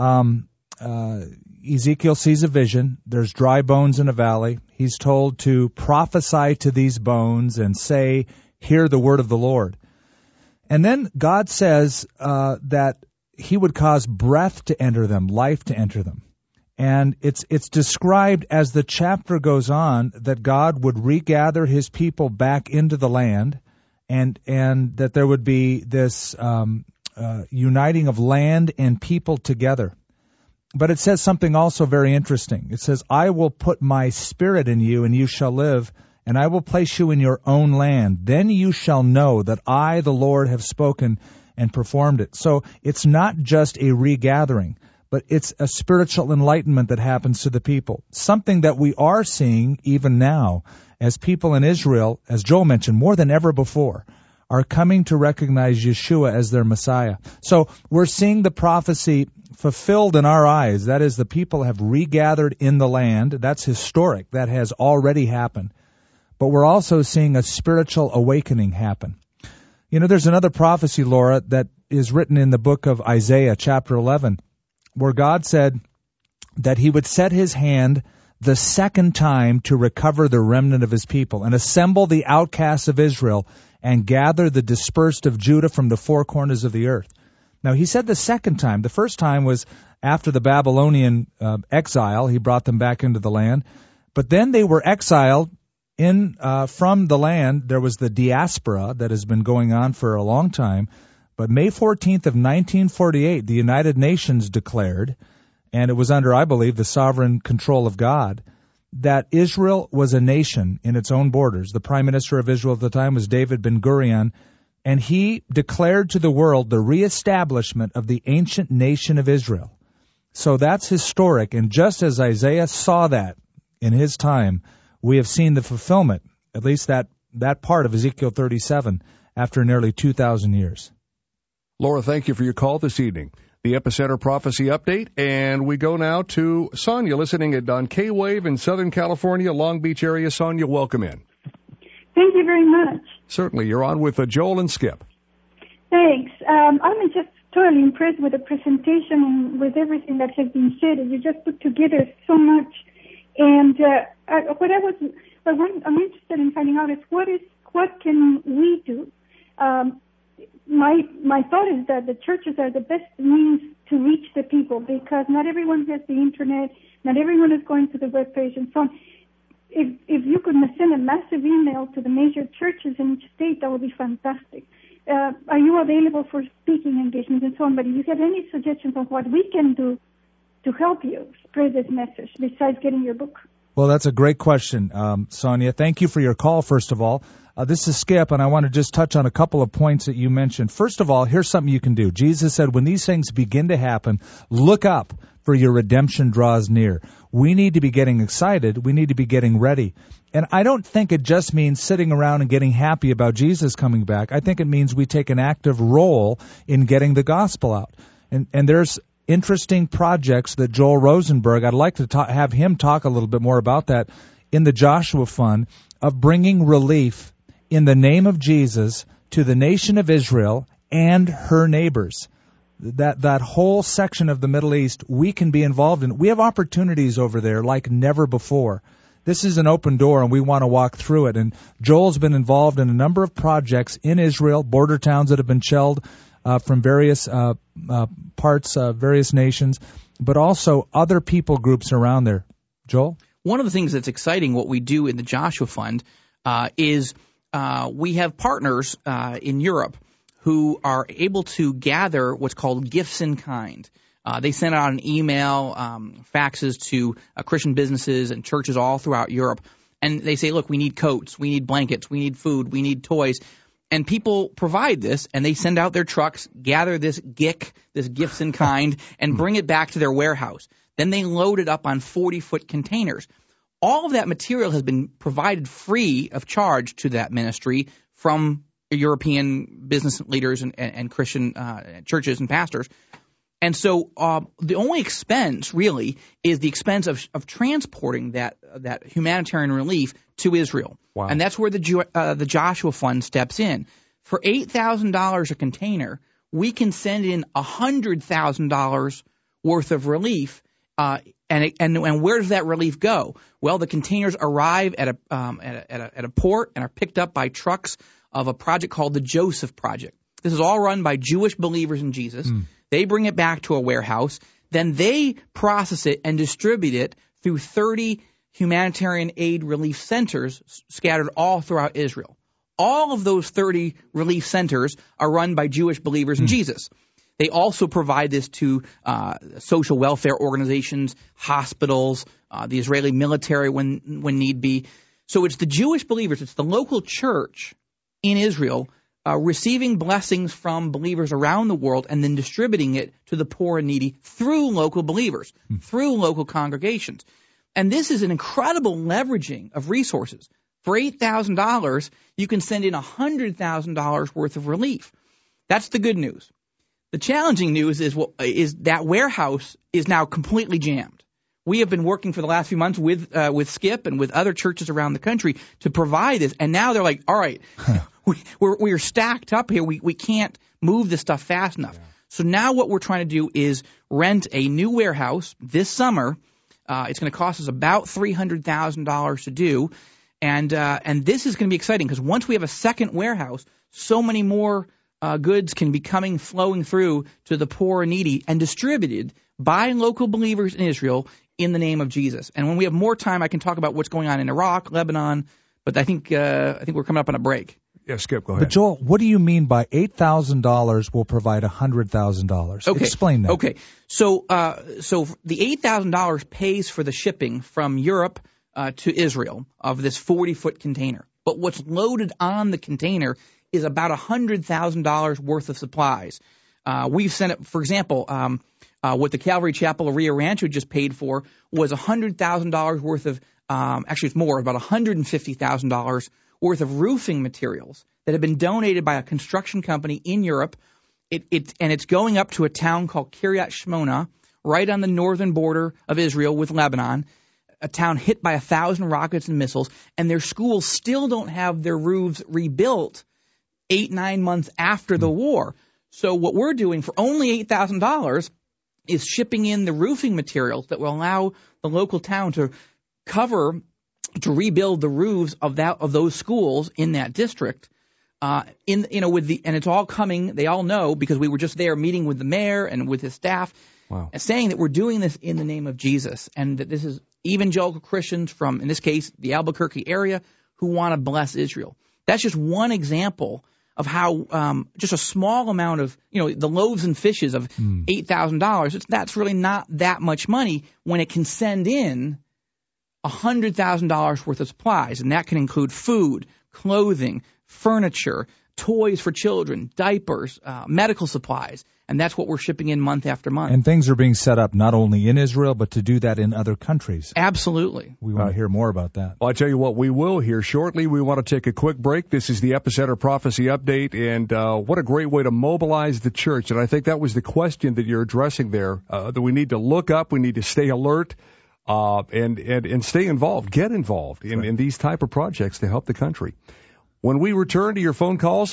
Ezekiel sees a vision. There's dry bones in a valley. He's told to prophesy to these bones and say, hear the word of the Lord. And then God says that he would cause breath to enter them, life to enter them. And it's described as the chapter goes on that God would regather his people back into the land, and that there would be this uniting of land and people together. But it says something also very interesting. It says, I will put my spirit in you, and you shall live, and I will place you in your own land. Then you shall know that I, the Lord, have spoken and performed it. So it's not just a regathering, but it's a spiritual enlightenment that happens to the people. Something that we are seeing even now as people in Israel, as Joel mentioned, more than ever before, are coming to recognize Yeshua as their Messiah. So we're seeing the prophecy fulfilled in our eyes. That is, the people have regathered in the land. That's historic. That has already happened. But we're also seeing a spiritual awakening happen. There's another prophecy, Laura, that is written in the book of Isaiah, chapter 11, where God said that he would set his hand the second time to recover the remnant of his people and assemble the outcasts of Israel and gather the dispersed of Judah from the four corners of the earth. Now, he said the second time. The first time was after the Babylonian exile. He brought them back into the land. But then they were exiled from the land. There was the diaspora that has been going on for a long time. But May 14th of 1948, the United Nations declared, and it was under, I believe, the sovereign control of God, that Israel was a nation in its own borders. The prime minister of Israel at the time was David Ben-Gurion, and he declared to the world the reestablishment of the ancient nation of Israel. So that's historic, and just as Isaiah saw that in his time, we have seen the fulfillment, at least that part of Ezekiel 37, after nearly 2,000 years. Laura, thank you for your call this evening. The Epicenter Prophecy Update, and we go now to Sonia, listening on K-Wave in Southern California, Long Beach area. Sonia, welcome in. Thank you very much. Certainly. You're on with Joel and Skip. Thanks. I'm just totally impressed with the presentation and with everything that has been said. You just put together so much. And I'm interested in finding out is what can we do? My thought is that the churches are the best means to reach the people, because not everyone has the internet, not everyone is going to the web page and so on. If you could send a massive email to the major churches in each state, that would be fantastic. Are you available for speaking engagements and so on? But if you have any suggestions on what we can do to help you spread this message besides getting your book? Well, that's a great question, Sonia. Thank you for your call, first of all. This is Skip, and I want to just touch on a couple of points that you mentioned. First of all, here's something you can do. Jesus said, when these things begin to happen, look up, for your redemption draws near. We need to be getting excited. We need to be getting ready. And I don't think it just means sitting around and getting happy about Jesus coming back. I think it means we take an active role in getting the gospel out. And there's interesting projects that Joel Rosenberg, I'd like to have him talk a little bit more about that, in the Joshua Fund, of bringing relief in the name of Jesus to the nation of Israel and her neighbors. That whole section of the Middle East, we can be involved in. We have opportunities over there like never before. This is an open door, and we want to walk through it. And Joel's been involved in a number of projects in Israel, border towns that have been shelled from various parts, various nations, but also other people groups around there. Joel? One of the things that's exciting, what we do in the Joshua Fund, is we have partners in Europe who are able to gather what's called gifts in kind. They send out an email, faxes to Christian businesses and churches all throughout Europe. And they say, look, we need coats, we need blankets, we need food, we need toys. And people provide this, and they send out their trucks, gather this GIC, this gifts in kind, and bring it back to their warehouse. Then they load it up on 40-foot containers. All of that material has been provided free of charge to that ministry from European business leaders and Christian churches and pastors. And so the only expense really is the expense of transporting that humanitarian relief to Israel. Wow. And that's where the Joshua Fund steps in. For $8,000 a container, we can send in $100,000 worth of relief. And where does that relief go? Well, the containers arrive at a port and are picked up by trucks of a project called the Joseph Project. This is all run by Jewish believers in Jesus. They bring it back to a warehouse. Then they process it and distribute it through 30 humanitarian aid relief centers scattered all throughout Israel. All of those 30 relief centers are run by Jewish believers in Jesus. They also provide this to social welfare organizations, hospitals, the Israeli military when need be. So it's the Jewish believers, it's the local church in Israel receiving blessings from believers around the world and then distributing it to the poor and needy through local believers, through local congregations. And this is an incredible leveraging of resources. For $8,000, you can send in $100,000 worth of relief. That's the good news. The challenging news is that warehouse is now completely jammed. We have been working for the last few months with Skip and with other churches around the country to provide this, and now they're like, all right, we're stacked up here. We can't move this stuff fast enough. Yeah. So now what we're trying to do is rent a new warehouse this summer. It's going to cost us about $300,000 to do, and this is going to be exciting because once we have a second warehouse, so many more goods can be flowing through to the poor and needy and distributed by local believers in Israel in the name of Jesus. And when we have more time, I can talk about what's going on in Iraq, Lebanon, but I think we're coming up on a the Yeah, Skip, go ahead. But Joel, what do you mean by $8,000 will provide $100,000? Okay. Explain that. Okay. So the $8,000 pays for the shipping from Europe to Israel of this 40-foot container. But what's loaded on the container is about $100,000 worth of supplies. We've sent it, for example, what the Calvary Chapel of Rio Rancho just paid for was $100,000 worth of, actually it's more, about $150,000 worth of roofing materials that have been donated by a construction company in Europe. And it's going up to a town called Kiryat Shmona, right on the northern border of Israel with Lebanon, a town hit by 1,000 rockets and missiles, and their schools still don't have their roofs rebuilt 8-9 months after the war. So what we're doing for only $8,000 is shipping in the roofing materials that will allow the local town to rebuild the roofs of those schools in that district. And it's all coming. They all know because we were just there meeting with the mayor and with his staff, saying that we're doing this in the name of Jesus, and that this is evangelical Christians from, in this case, the Albuquerque area who want to bless Israel. That's just one example of how just a small amount of, the loaves and fishes of $8,000, that's really not that much money when it can send in $100,000 worth of supplies. And that can include food, clothing, furniture, toys for children, diapers, medical supplies. And that's what we're shipping in month after month. And things are being set up not only in Israel, but to do that in other countries. Absolutely. We want to hear more about that. Well, I'll tell you what, we will hear shortly. We want to take a quick break. This is the Epicenter Prophecy Update, and what a great way to mobilize the church. And I think that was the question that you're addressing there, that we need to look up, we need to stay alert, and stay involved, get involved in these type of projects to help the country. When we return to your phone calls,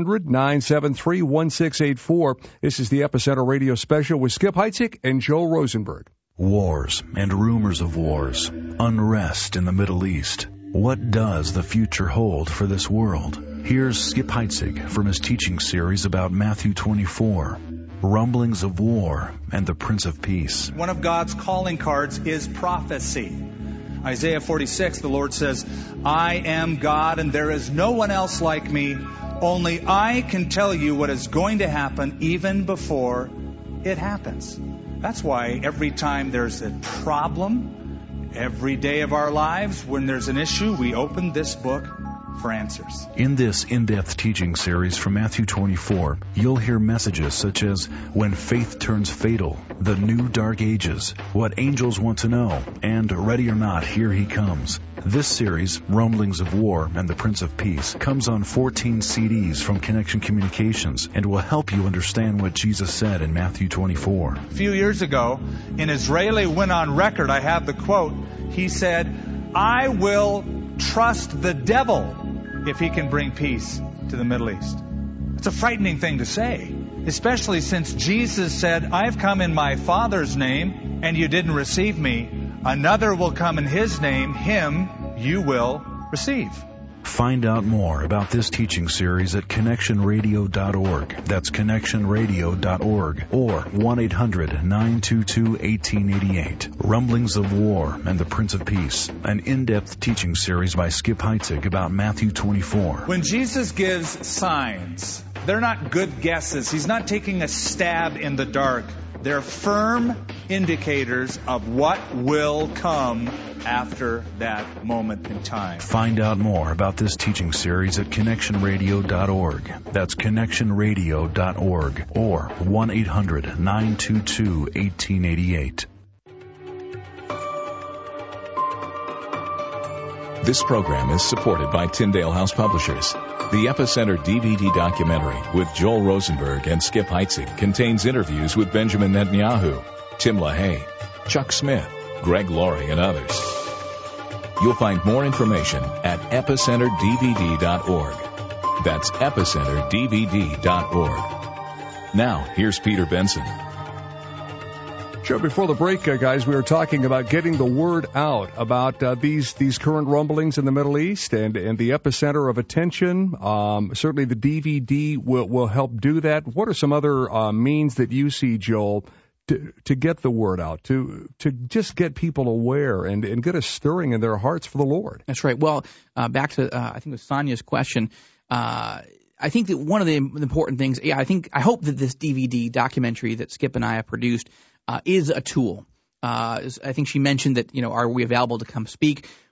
800-973-1684. This is the Epicenter Radio Special with Skip Heitzig and Joel Rosenberg. Wars and rumors of wars, unrest in the Middle East. What does the future hold for this world? Here's Skip Heitzig from his teaching series about Matthew 24, rumblings of war and the Prince of Peace. One of God's calling cards is prophecy. Isaiah 46, the Lord says, I am God and there is no one else like me. Only I can tell you what is going to happen even before it happens. That's why every time there's a problem, every day of our lives, when there's an issue, we open this book for answers. In this in-depth teaching series from Matthew 24, you'll hear messages such as When Faith Turns Fatal, The New Dark Ages, What Angels Want to Know, and Ready or Not, Here He Comes. This series, Rumblings of War and the Prince of Peace, comes on 14 CDs from Connection Communications and will help you understand what Jesus said in Matthew 24. A few years ago, an Israeli went on record, I have the quote, he said, I will trust the devil if he can bring peace to the Middle East. It's a frightening thing to say, especially since Jesus said, I've come in my Father's name and you didn't receive me. Another will come in his name, him you will receive. Find out more about this teaching series at connectionradio.org. That's connectionradio.org or 1-800-922-1888. Rumblings of War and the Prince of Peace, an in-depth teaching series by Skip Heitzig about Matthew 24. When Jesus gives signs, they're not good guesses. He's not taking a stab in the dark. They're firm indicators of what will come after that moment in time. Find out more about this teaching series at connectionradio.org. That's connectionradio.org or 1-800-922-1888. This program is supported by Tyndale House Publishers. The Epicenter DVD documentary with Joel Rosenberg and Skip Heitzig contains interviews with Benjamin Netanyahu, Tim LaHaye, Chuck Smith, Greg Laurie, and others. You'll find more information at epicenterdvd.org. That's epicenterdvd.org. Now, here's Peter Benson. Sure, before the break, guys, we were talking about getting the word out about these current rumblings in the Middle East and the epicenter of attention. Certainly the DVD will help do that. What are some other means that you see, Joel, to get the word out, to just get people aware and get a stirring in their hearts for the Lord? That's right. Well, back to, I think it was Sonia's question. I think that one of the important things, I hope that this DVD documentary that Skip and I have produced is a tool. I think she mentioned that, are we available to come speak?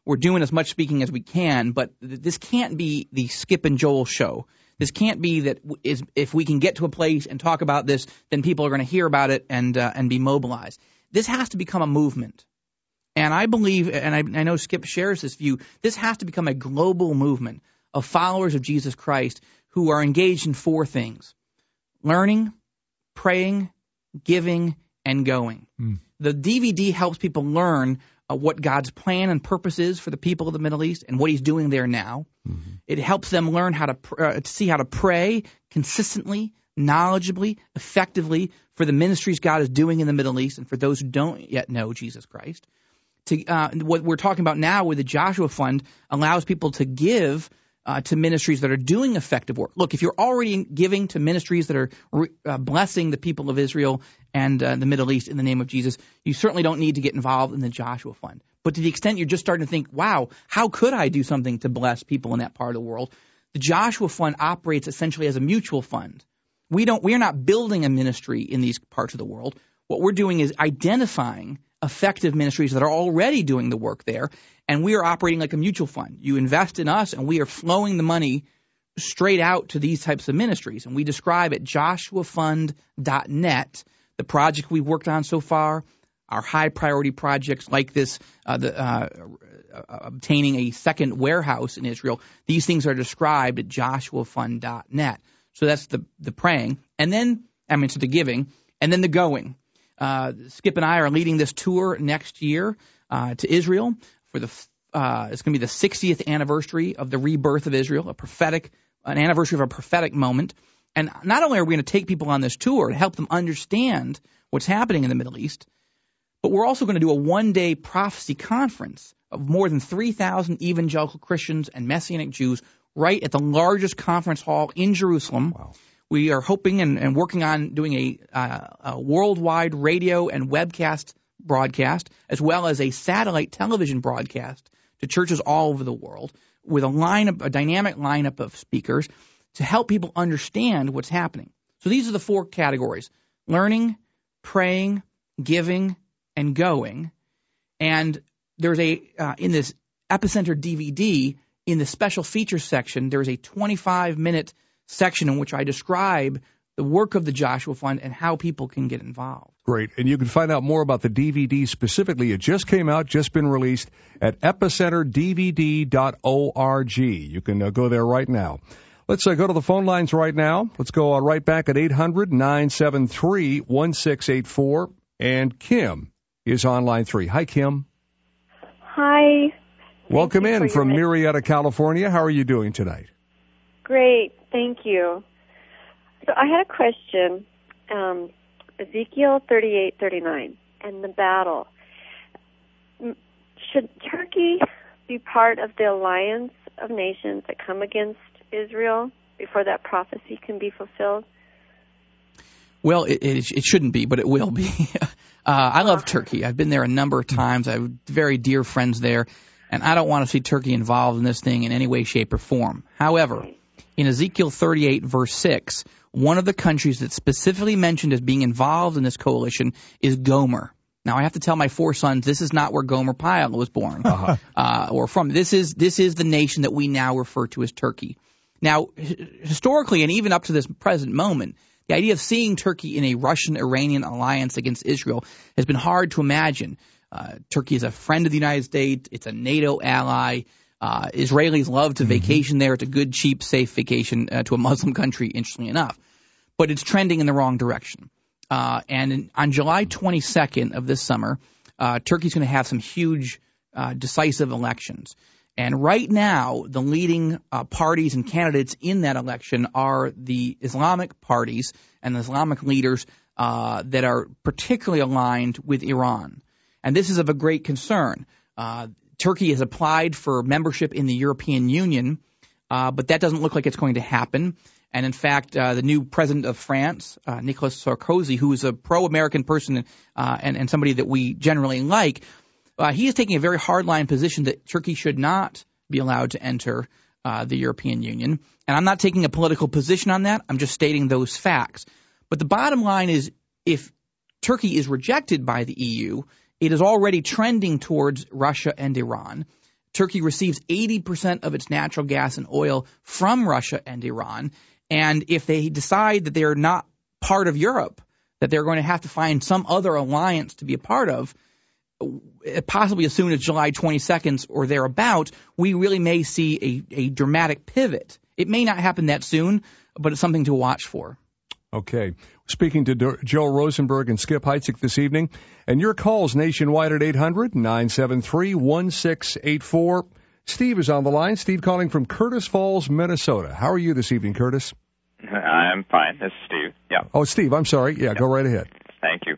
we're doing as much speaking as we can, but this can't be the Skip and Joel show. This can't be that if we can get to a place and talk about this, then people are going to hear about it and be mobilized. This has to become a movement. And I believe, and I know Skip shares this view, this has to become a global movement of followers of Jesus Christ who are engaged in four things: learning, praying, giving, and going. The DVD helps people learn what God's plan and purpose is for the people of the Middle East and what he's doing there now. It helps them learn how to see how to pray consistently, knowledgeably, effectively for the ministries God is doing in the Middle East and for those who don't yet know Jesus Christ. What we're talking about now with the Joshua Fund allows people to give to ministries that are doing effective work. Look, if you're already giving to ministries that are blessing the people of Israel and the Middle East in the name of Jesus, you certainly don't need to get involved in the Joshua Fund. But to the extent you're just starting to think, wow, how could I do something to bless people in that part of the world? The Joshua Fund operates essentially as a mutual fund. We are not building a ministry in these parts of the world. What we're doing is identifying effective ministries that are already doing the work there, and we are operating like a mutual fund. You invest in us, and we are flowing the money straight out to these types of ministries. And we describe at joshuafund.net the project we've worked on so far, our high-priority projects like this, obtaining a second warehouse in Israel. These things are described at joshuafund.net. So that's the praying, and then, so the giving, and then the going. Skip and I are leading this tour next year to Israel for it's going to be the 60th anniversary of the rebirth of Israel, an anniversary of a prophetic moment. And not only are we going to take people on this tour to help them understand what's happening in the Middle East, but we're also going to do a one-day prophecy conference of more than 3,000 evangelical Christians and Messianic Jews right at the largest conference hall in Jerusalem. Wow. We are hoping and working on doing a worldwide radio and webcast broadcast, as well as a satellite television broadcast to churches all over the world with a dynamic lineup of speakers to help people understand what's happening. So these are the four categories: learning, praying, giving, and going. And there's in this Epicenter DVD, in the special features section, there's a 25-minute section in which I describe the work of the Joshua Fund and how people can get involved. Great. And you can find out more about the DVD specifically. It just came out, just been released at epicenterdvd.org. You can go there right now. Let's go to the phone lines right now. Let's go right back at 800-973-1684. And Kim is on line 3. Hi, Kim. Hi. Welcome in from Murrieta, California. How are you doing tonight? Great. Thank you. So I had a question. Ezekiel 38:39 and the battle. Should Turkey be part of the alliance of nations that come against Israel before that prophecy can be fulfilled? Well, it shouldn't be, but it will be. I love Turkey. I've been there a number of times. I have very dear friends there, and I don't want to see Turkey involved in this thing in any way, shape, or form. However, in Ezekiel 38, verse 6, one of the countries that's specifically mentioned as being involved in this coalition is Gomer. Now, I have to tell my 4 sons this is not where Gomer Pyle was born or from. This is the nation that we now refer to as Turkey. Now, historically, and even up to this present moment, the idea of seeing Turkey in a Russian-Iranian alliance against Israel has been hard to imagine. Turkey is a friend of the United States. It's a NATO ally. Israelis love to vacation there. It's a good, cheap, safe vacation to a Muslim country, interestingly enough. But it's trending in the wrong direction. On July 22nd of this summer, Turkey's going to have some huge decisive elections. And right now, the leading parties and candidates in that election are the Islamic parties and the Islamic leaders that are particularly aligned with Iran. And this is of a great concern. Turkey has applied for membership in the European Union, but that doesn't look like it's going to happen. And in fact, the new president of France, Nicolas Sarkozy, who is a pro-American person and somebody that we generally like, he is taking a very hardline position that Turkey should not be allowed to enter the European Union. And I'm not taking a political position on that. I'm just stating those facts. But the bottom line is, if Turkey is rejected by the EU, it is already trending towards Russia and Iran. Turkey receives 80% of its natural gas and oil from Russia and Iran. And if they decide that they're not part of Europe, that they're going to have to find some other alliance to be a part of, possibly as soon as July 22nd or thereabout, we really may see a dramatic pivot. It may not happen that soon, but it's something to watch for. Okay. Speaking to Joel Rosenberg and Skip Heitzig this evening. And your calls nationwide at 800-973-1684. Steve is on the line. Steve calling from Curtis Falls, Minnesota. How are you this evening, Curtis? I'm fine. This is Steve. Yeah. Oh, Steve, I'm sorry. Yeah, go right ahead. Thank you.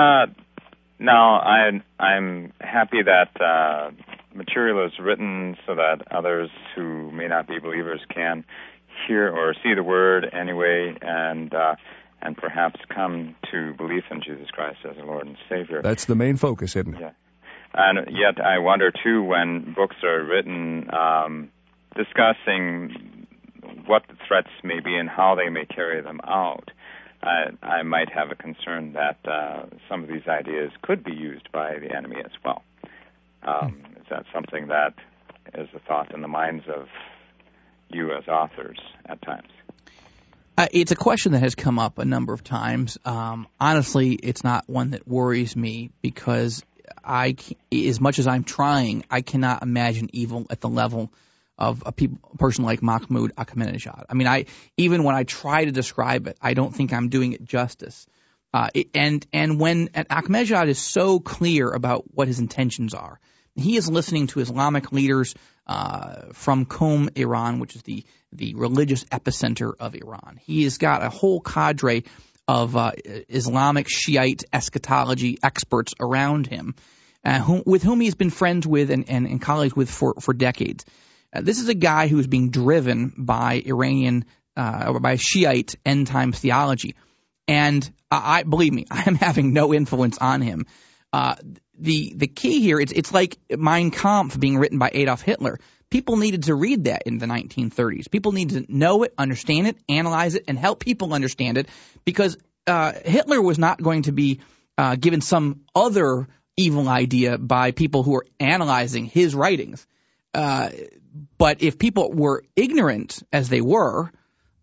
Now, I'm happy that material is written so that others who may not be believers can hear or see the word anyway, and perhaps come to belief in Jesus Christ as the Lord and Savior. That's the main focus, isn't it? Yeah. And yet I wonder, too, when books are written discussing what the threats may be and how they may carry them out, I might have a concern that some of these ideas could be used by the enemy as well. Is that something that is a thought in the minds of you as authors at times? It's a question that has come up a number of times. Honestly, it's not one that worries me because as much as I'm trying, I cannot imagine evil at the level of a person like Mahmoud Ahmadinejad. I mean, even when I try to describe it, I don't think I'm doing it justice. And when Ahmadinejad is so clear about what his intentions are, he is listening to Islamic leaders from Qom, Iran, which is the religious epicenter of Iran. He has got a whole cadre of Islamic Shiite eschatology experts around him, with whom he's been friends with and colleagues with for decades. This is a guy who is being driven by Iranian or by Shiite end times theology, and believe me, I am having no influence on him. The key here, it's like Mein Kampf being written by Adolf Hitler. People needed to read that in the 1930s. People need to know it, understand it, analyze it, and help people understand it, because Hitler was not going to be given some other evil idea by people who are analyzing his writings. But if people were ignorant, as they were,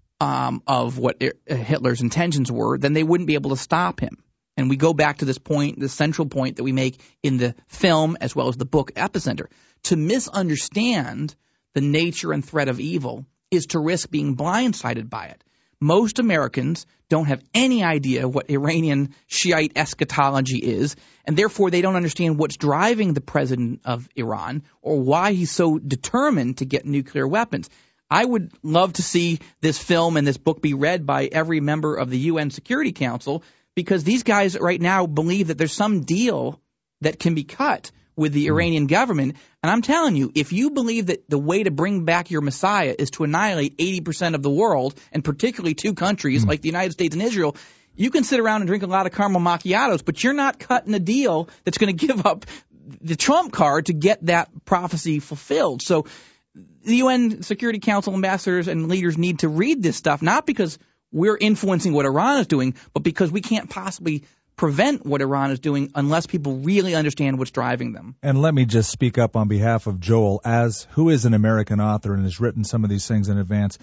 of what Hitler's intentions were, then they wouldn't be able to stop him. And we go back to this point, the central point that we make in the film as well as the book Epicenter. To misunderstand the nature and threat of evil is to risk being blindsided by it. Most Americans don't have any idea what Iranian Shiite eschatology is, and therefore they don't understand what's driving the president of Iran or why he's so determined to get nuclear weapons. I would love to see this film and this book be read by every member of the UN Security Council, because these guys right now believe that there's some deal that can be cut with the Iranian government. And I'm telling you, if you believe that the way to bring back your Messiah is to annihilate 80% of the world, and particularly two countries like the United States and Israel, you can sit around and drink a lot of caramel macchiatos, but you're not cutting a deal that's going to give up the trump card to get that prophecy fulfilled. So the UN Security Council ambassadors and leaders need to read this stuff, not because we're influencing what Iran is doing, but because we can't possibly prevent what Iran is doing unless people really understand what's driving them. And let me just speak up on behalf of Joel, who is an American author and has written some of these things in advance.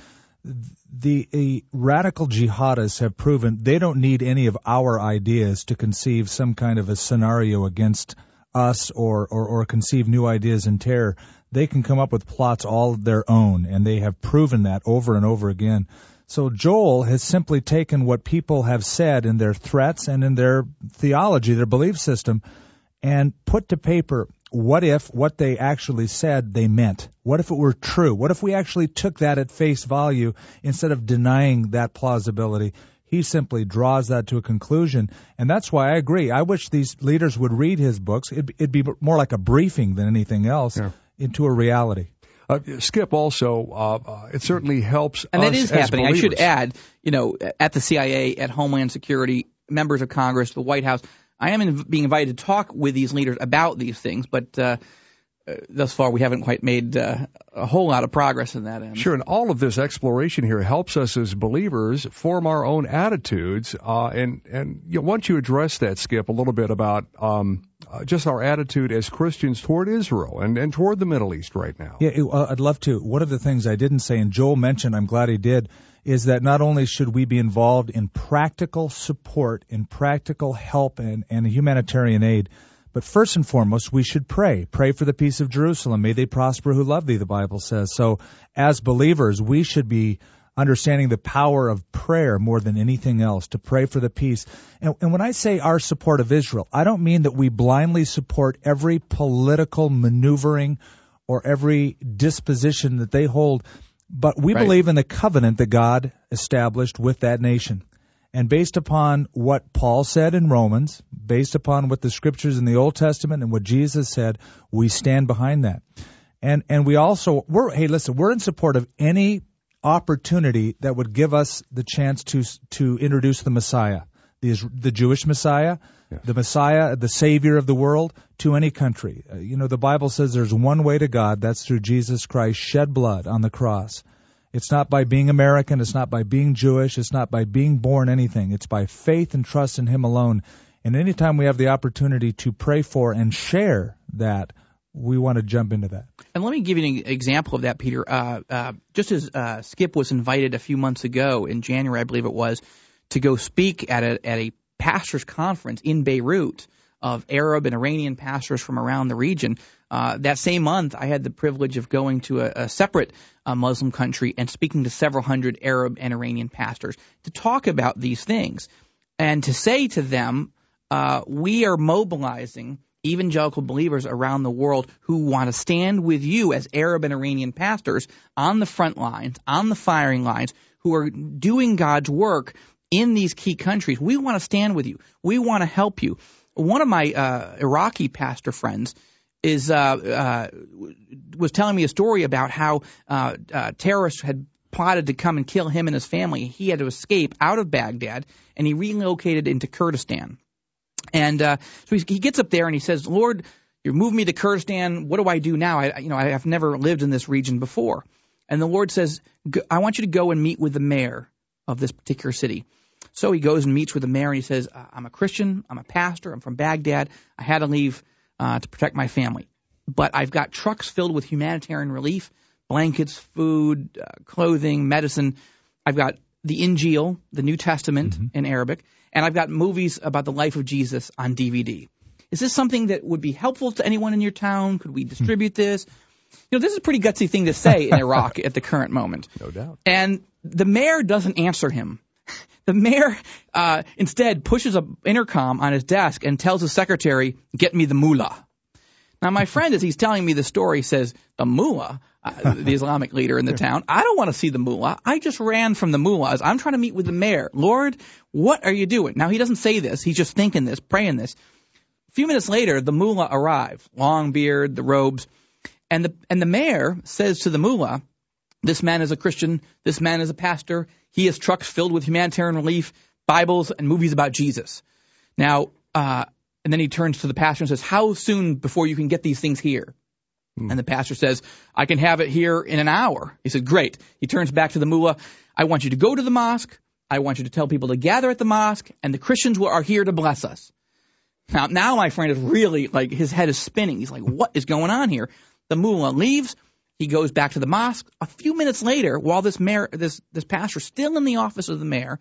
The radical jihadists have proven they don't need any of our ideas to conceive some kind of a scenario against us or conceive new ideas in terror. They can come up with plots all of their own, and they have proven that over and over again. So Joel has simply taken what people have said in their threats and in their theology, their belief system, and put to paper what if what they actually said they meant. What if it were true? What if we actually took that at face value instead of denying that plausibility? He simply draws that to a conclusion, and that's why I agree. I wish these leaders would read his books. It'd be more like a briefing than anything else into a reality. Skip, also, it certainly helps and us that is as happening. believers. I should add, at the CIA, at Homeland Security, members of Congress, the White House, I am being invited to talk with these leaders about these things, but thus far we haven't quite made a whole lot of progress in that end. Sure, and all of this exploration here helps us as believers form our own attitudes. And why don't you address that, Skip, a little bit about just our attitude as Christians toward Israel and toward the Middle East right now? Yeah, I'd love to. One of the things I didn't say, and Joel mentioned, I'm glad he did, is that not only should we be involved in practical support, in practical help and humanitarian aid, but first and foremost, we should pray. Pray for the peace of Jerusalem. May they prosper who love thee, the Bible says. So as believers, we should be understanding the power of prayer more than anything else, to pray for the peace. And when I say our support of Israel, I don't mean that we blindly support every political maneuvering or every disposition that they hold, but we believe in the covenant that God established with that nation. And based upon what Paul said in Romans, based upon what the Scriptures in the Old Testament and what Jesus said, we stand behind that. And we also, we're in support of any opportunity that would give us the chance to introduce the Messiah, the Jewish Messiah, the Messiah, the Savior of the world, to any country. The Bible says there's one way to God, that's through Jesus Christ, shed blood on the cross. It's not by being American. It's not by being Jewish. It's not by being born anything. It's by faith and trust in Him alone. And anytime we have the opportunity to pray for and share that, we want to jump into that. And let me give you an example of that, Peter. Just as Skip was invited a few months ago, in January, I believe it was, to go speak at a pastors' conference in Beirut of Arab and Iranian pastors from around the region. That same month, I had the privilege of going to a separate Muslim country and speaking to several hundred Arab and Iranian pastors to talk about these things and to say to them, we are mobilizing evangelical believers around the world who want to stand with you as Arab and Iranian pastors on the front lines, on the firing lines, who are doing God's work in these key countries. We want to stand with you. We want to help you. One of my Iraqi pastor friends was telling me a story about how terrorists had plotted to come and kill him and his family. He had to escape out of Baghdad, and he relocated into Kurdistan. And so he gets up there and he says, Lord, you moved me to Kurdistan. What do I do now? I have never lived in this region before. And the Lord says, I want you to go and meet with the mayor of this particular city. So he goes and meets with the mayor and he says, I'm a Christian, I'm a pastor, I'm from Baghdad. I had to leave to protect my family. But I've got trucks filled with humanitarian relief, blankets, food, clothing, medicine. I've got the Injil, the New Testament in Arabic, and I've got movies about the life of Jesus on DVD. Is this something that would be helpful to anyone in your town? Could we distribute this? This is a pretty gutsy thing to say in Iraq at the current moment. No doubt. And the mayor doesn't answer him. The mayor instead pushes an intercom on his desk and tells his secretary, get me the mullah. Now, my friend, as he's telling me the story, says, the mullah, the Islamic leader in the town, I don't want to see the mullah. I just ran from the mullahs. I'm trying to meet with the mayor. Lord, what are you doing? Now, he doesn't say this. He's just thinking this, praying this. A few minutes later, the mullah arrives, long beard, the robes, and the mayor says to the mullah, this man is a Christian, this man is a pastor, he has trucks filled with humanitarian relief, Bibles, and movies about Jesus. Now, and then he turns to the pastor and says, how soon before you can get these things here? And the pastor says, I can have it here in an hour. He said, great. He turns back to the mullah. I want you to go to the mosque. I want you to tell people to gather at the mosque, and the Christians are here to bless us. Now my friend is really, his head is spinning. He's like, what is going on here? The mullah leaves. He goes back to the mosque. A few minutes later, while this pastor is still in the office of the mayor,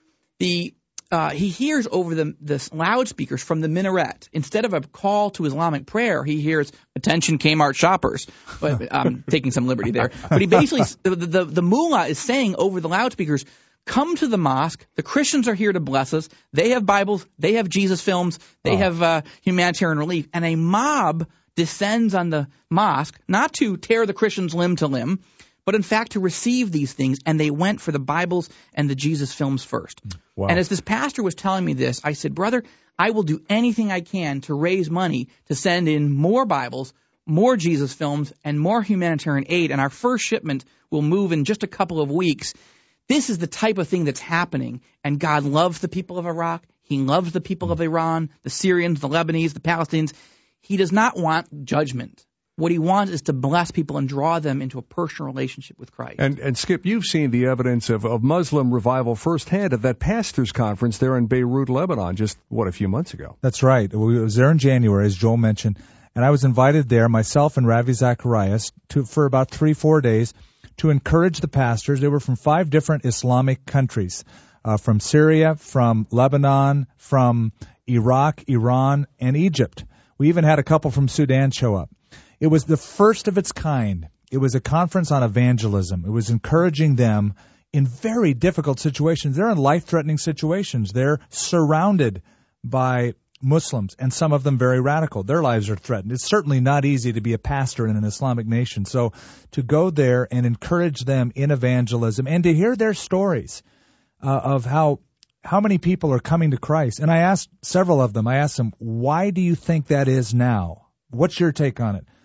he hears over the loudspeakers from the minaret. Instead of a call to Islamic prayer, he hears, attention Kmart shoppers. But I'm taking some liberty there. But he basically, the mullah is saying over the loudspeakers, come to the mosque. The Christians are here to bless us. They have Bibles. They have Jesus films. They have humanitarian relief. And a mob descends on the mosque, not to tear the Christians limb to limb, but in fact to receive these things, and they went for the Bibles and the Jesus films first. Wow. And as this pastor was telling me this, I said, brother, I will do anything I can to raise money to send in more Bibles, more Jesus films, and more humanitarian aid, and our first shipment will move in just a couple of weeks. This is the type of thing that's happening, and God loves the people of Iraq. He loves the people of Iran, the Syrians, the Lebanese, the Palestinians. He does not want judgment. What he wants is to bless people and draw them into a personal relationship with Christ. And Skip, you've seen the evidence of Muslim revival firsthand at that pastors' conference there in Beirut, Lebanon, just, a few months ago. That's right. We was there in January, as Joel mentioned, and I was invited there, myself and Ravi Zacharias, for about 3-4 days to encourage the pastors. They were from 5 different Islamic countries, from Syria, from Lebanon, from Iraq, Iran, and Egypt. We even had a couple from Sudan show up. It was the first of its kind. It was a conference on evangelism. It was encouraging them in very difficult situations. They're in life-threatening situations. They're surrounded by Muslims, and some of them very radical. Their lives are threatened. It's certainly not easy to be a pastor in an Islamic nation. So to go there and encourage them in evangelism and to hear their stories of how many people are coming to Christ. And I asked several of them, why do you think that is now? What's your take on it?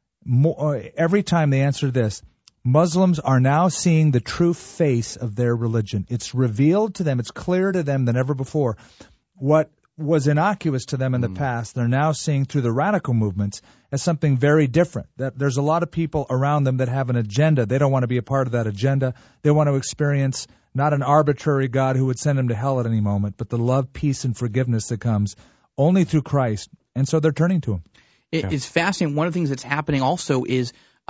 Every time they answer this, Muslims are now seeing the true face of their religion. It's revealed to them, it's clearer to them than ever before. What was innocuous to them in the past, they're now seeing through the radical movements as something very different. That there's a lot of people around them that have an agenda. They don't want to be a part of that agenda. They want to experience not an arbitrary God who would send them to hell at any moment, but the love, peace, and forgiveness that comes only through Christ. And so they're turning to him. It's fascinating. One of the things that's happening also is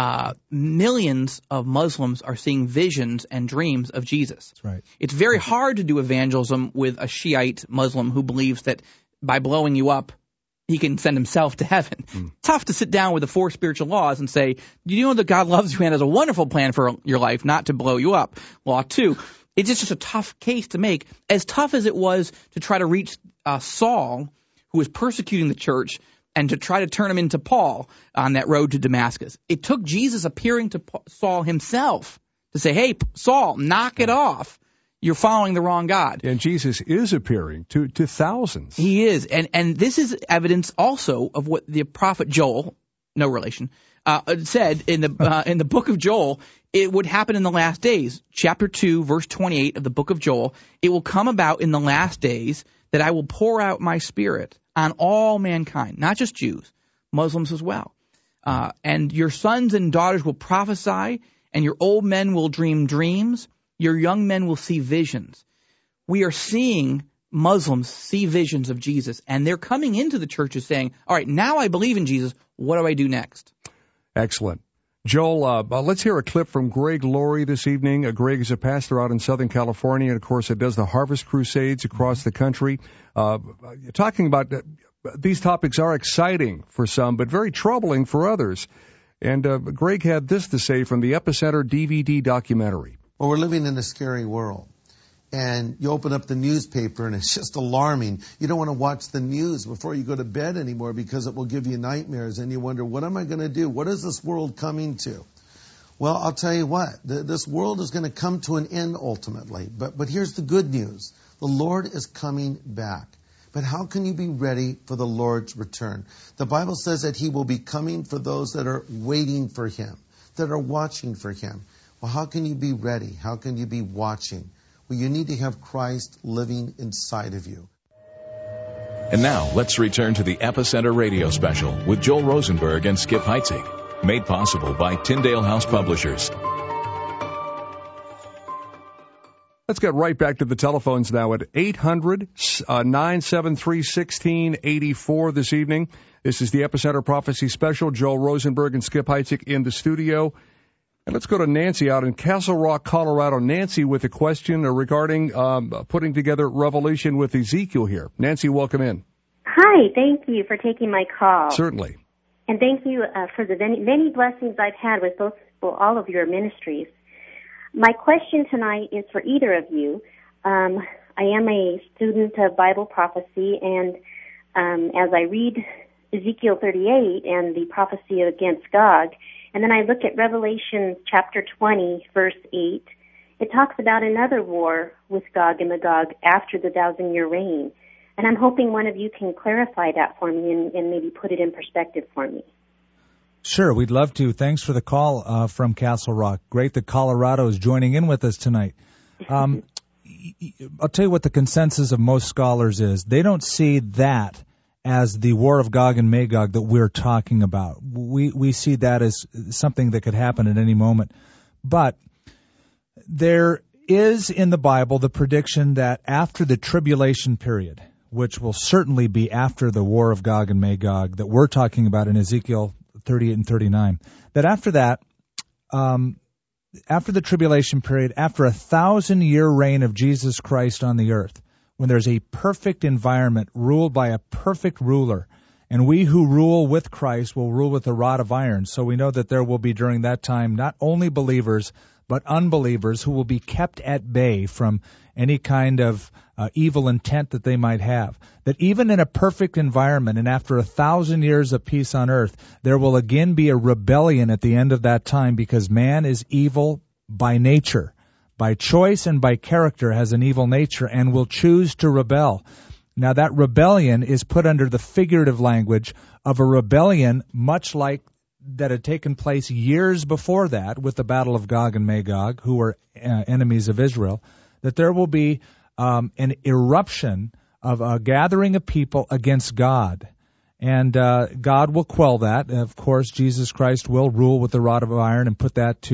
millions of Muslims are seeing visions and dreams of Jesus. That's right. It's very hard to do evangelism with a Shiite Muslim who believes that by blowing you up, he can send himself to heaven. Tough to sit down with the 4 spiritual laws and say, do you know that God loves you and has a wonderful plan for your life, not to blow you up? Law 2. It's just a tough case to make. As tough as it was to try to reach Saul, who was persecuting the church, and to try to turn him into Paul on that road to Damascus. It took Jesus appearing to Saul himself to say, hey, Saul, knock it off. You're following the wrong God. And Jesus is appearing to thousands. He is. And this is evidence also of what the prophet Joel, no relation, said in the book of Joel. It would happen in the last days. Chapter 2, verse 28 of the book of Joel. It will come about in the last days that I will pour out my spirit on all mankind, not just Jews, Muslims as well. And your sons and daughters will prophesy, and your old men will dream dreams. Your young men will see visions. We are seeing Muslims see visions of Jesus, and they're coming into the churches saying, all right, now I believe in Jesus. What do I do next? Excellent. Joel, let's hear a clip from Greg Laurie this evening. Greg is a pastor out in Southern California, and, of course, it does the Harvest Crusades across the country. Talking about these topics are exciting for some, but very troubling for others. And Greg had this to say from the Epicenter DVD documentary. Well, we're living in a scary world. And you open up the newspaper, and it's just alarming. You don't want to watch the news before you go to bed anymore because it will give you nightmares. And you wonder, what am I going to do? What is this world coming to? Well, I'll tell you what. This world is going to come to an end ultimately. But here's the good news. The Lord is coming back. But how can you be ready for the Lord's return? The Bible says that He will be coming for those that are waiting for Him, that are watching for Him. Well, how can you be ready? How can you be watching? Well, you need to have Christ living inside of you. And now, let's return to the Epicenter Radio Special with Joel Rosenberg and Skip Heitzig, made possible by Tyndale House Publishers. Let's get right back to the telephones now at 800-973-1684 this evening. This is the Epicenter Prophecy Special. Joel Rosenberg and Skip Heitzig in the studio. And let's go to Nancy out in Castle Rock, Colorado. Nancy with a question regarding putting together Revelation with Ezekiel here. Nancy, welcome in. Hi, thank you for taking my call. Certainly. And thank you for the many blessings I've had with all of your ministries. My question tonight is for either of you. I am a student of Bible prophecy, and as I read Ezekiel 38 and the prophecy against Gog, and then I look at Revelation chapter 20, verse 8. It talks about another war with Gog and Magog after the 1,000-year reign. And I'm hoping one of you can clarify that for me and maybe put it in perspective for me. Sure, we'd love to. Thanks for the call from Castle Rock. Great that Colorado is joining in with us tonight. I'll tell you what the consensus of most scholars is. They don't see that as the war of Gog and Magog that we're talking about. We see that as something that could happen at any moment. But there is in the Bible the prediction that after the tribulation period, which will certainly be after the war of Gog and Magog that we're talking about in Ezekiel 38 and 39, that after that, after the tribulation period, after 1,000-year reign of Jesus Christ on the earth, when there's a perfect environment ruled by a perfect ruler, and we who rule with Christ will rule with a rod of iron. So we know that there will be during that time not only believers, but unbelievers who will be kept at bay from any kind of evil intent that they might have. That even in a perfect environment and after 1,000 years of peace on earth, there will again be a rebellion at the end of that time, because man is evil by nature. By choice and by character has an evil nature and will choose to rebel. Now that rebellion is put under the figurative language of a rebellion much like that had taken place years before that with the battle of Gog and Magog, who were enemies of Israel, that there will be an eruption of a gathering of people against God. And God will quell that. Of course, Jesus Christ will rule with the rod of iron and put that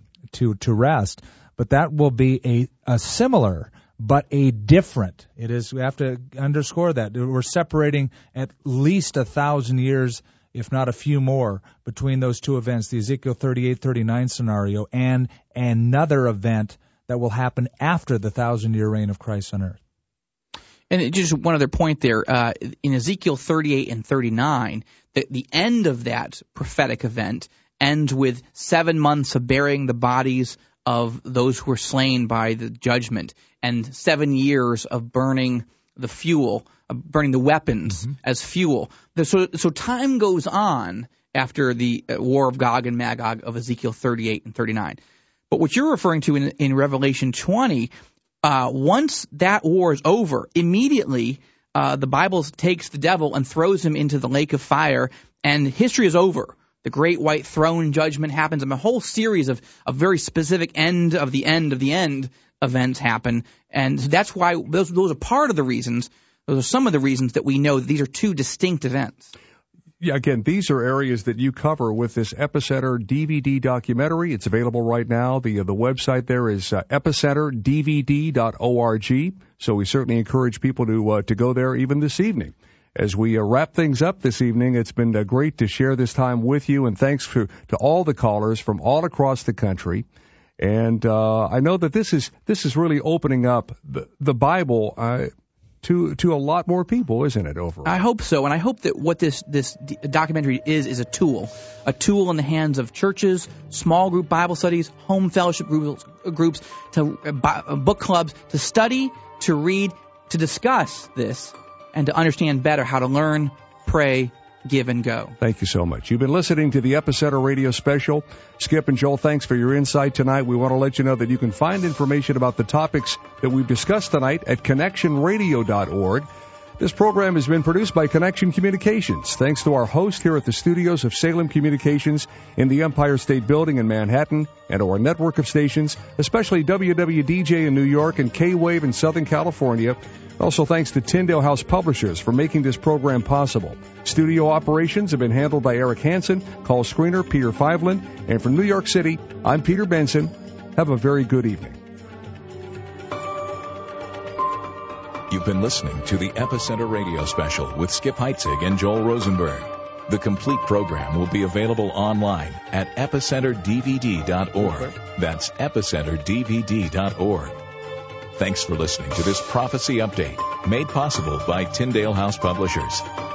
to rest. But that will be a similar, but a different. It is, we have to underscore that. We're separating at least 1,000 years, if not a few more, between those two events, the Ezekiel 38-39 scenario and another event that will happen after the 1,000-year reign of Christ on earth. And just one other point there, in Ezekiel 38 and 39, the end of that prophetic event ends with 7 months of burying the bodies of those who were slain by the judgment, and 7 years of burning the fuel, burning the weapons as fuel. So time goes on after the war of Gog and Magog of Ezekiel 38 and 39. But what you're referring to in Revelation 20, once that war is over, immediately the Bible takes the devil and throws him into the lake of fire, and history is over. The great white throne judgment happens, and a whole series of very specific end of the end events happen. And that's why those are part of the reasons, those are some of the reasons that we know that these are two distinct events. Yeah, again, these are areas that you cover with this Epicenter DVD documentary. It's available right now. The website there is epicenterdvd.org. So we certainly encourage people to go there even this evening. As we wrap things up this evening, it's been great to share this time with you, and thanks to all the callers from all across the country. And I know that this is really opening up the Bible to a lot more people, isn't it, overall? I hope so, and I hope that what this documentary is a tool in the hands of churches, small group Bible studies, home fellowship groups, to book clubs, to study, to read, to discuss this, and to understand better how to learn, pray, give, and go. Thank you so much. You've been listening to the Epicenter Radio Special. Skip and Joel, thanks for your insight tonight. We want to let you know that you can find information about the topics that we've discussed tonight at connectionradio.org. This program has been produced by Connection Communications. Thanks to our host here at the studios of Salem Communications in the Empire State Building in Manhattan, and to our network of stations, especially WWDJ in New York and K-Wave in Southern California. Also thanks to Tyndale House Publishers for making this program possible. Studio operations have been handled by Eric Hansen, call screener Peter Fiveland, and from New York City, I'm Peter Benson. Have a very good evening. You've been listening to the Epicenter Radio Special with Skip Heitzig and Joel Rosenberg. The complete program will be available online at epicenterdvd.org. That's epicenterdvd.org. Thanks for listening to this prophecy update, made possible by Tyndale House Publishers.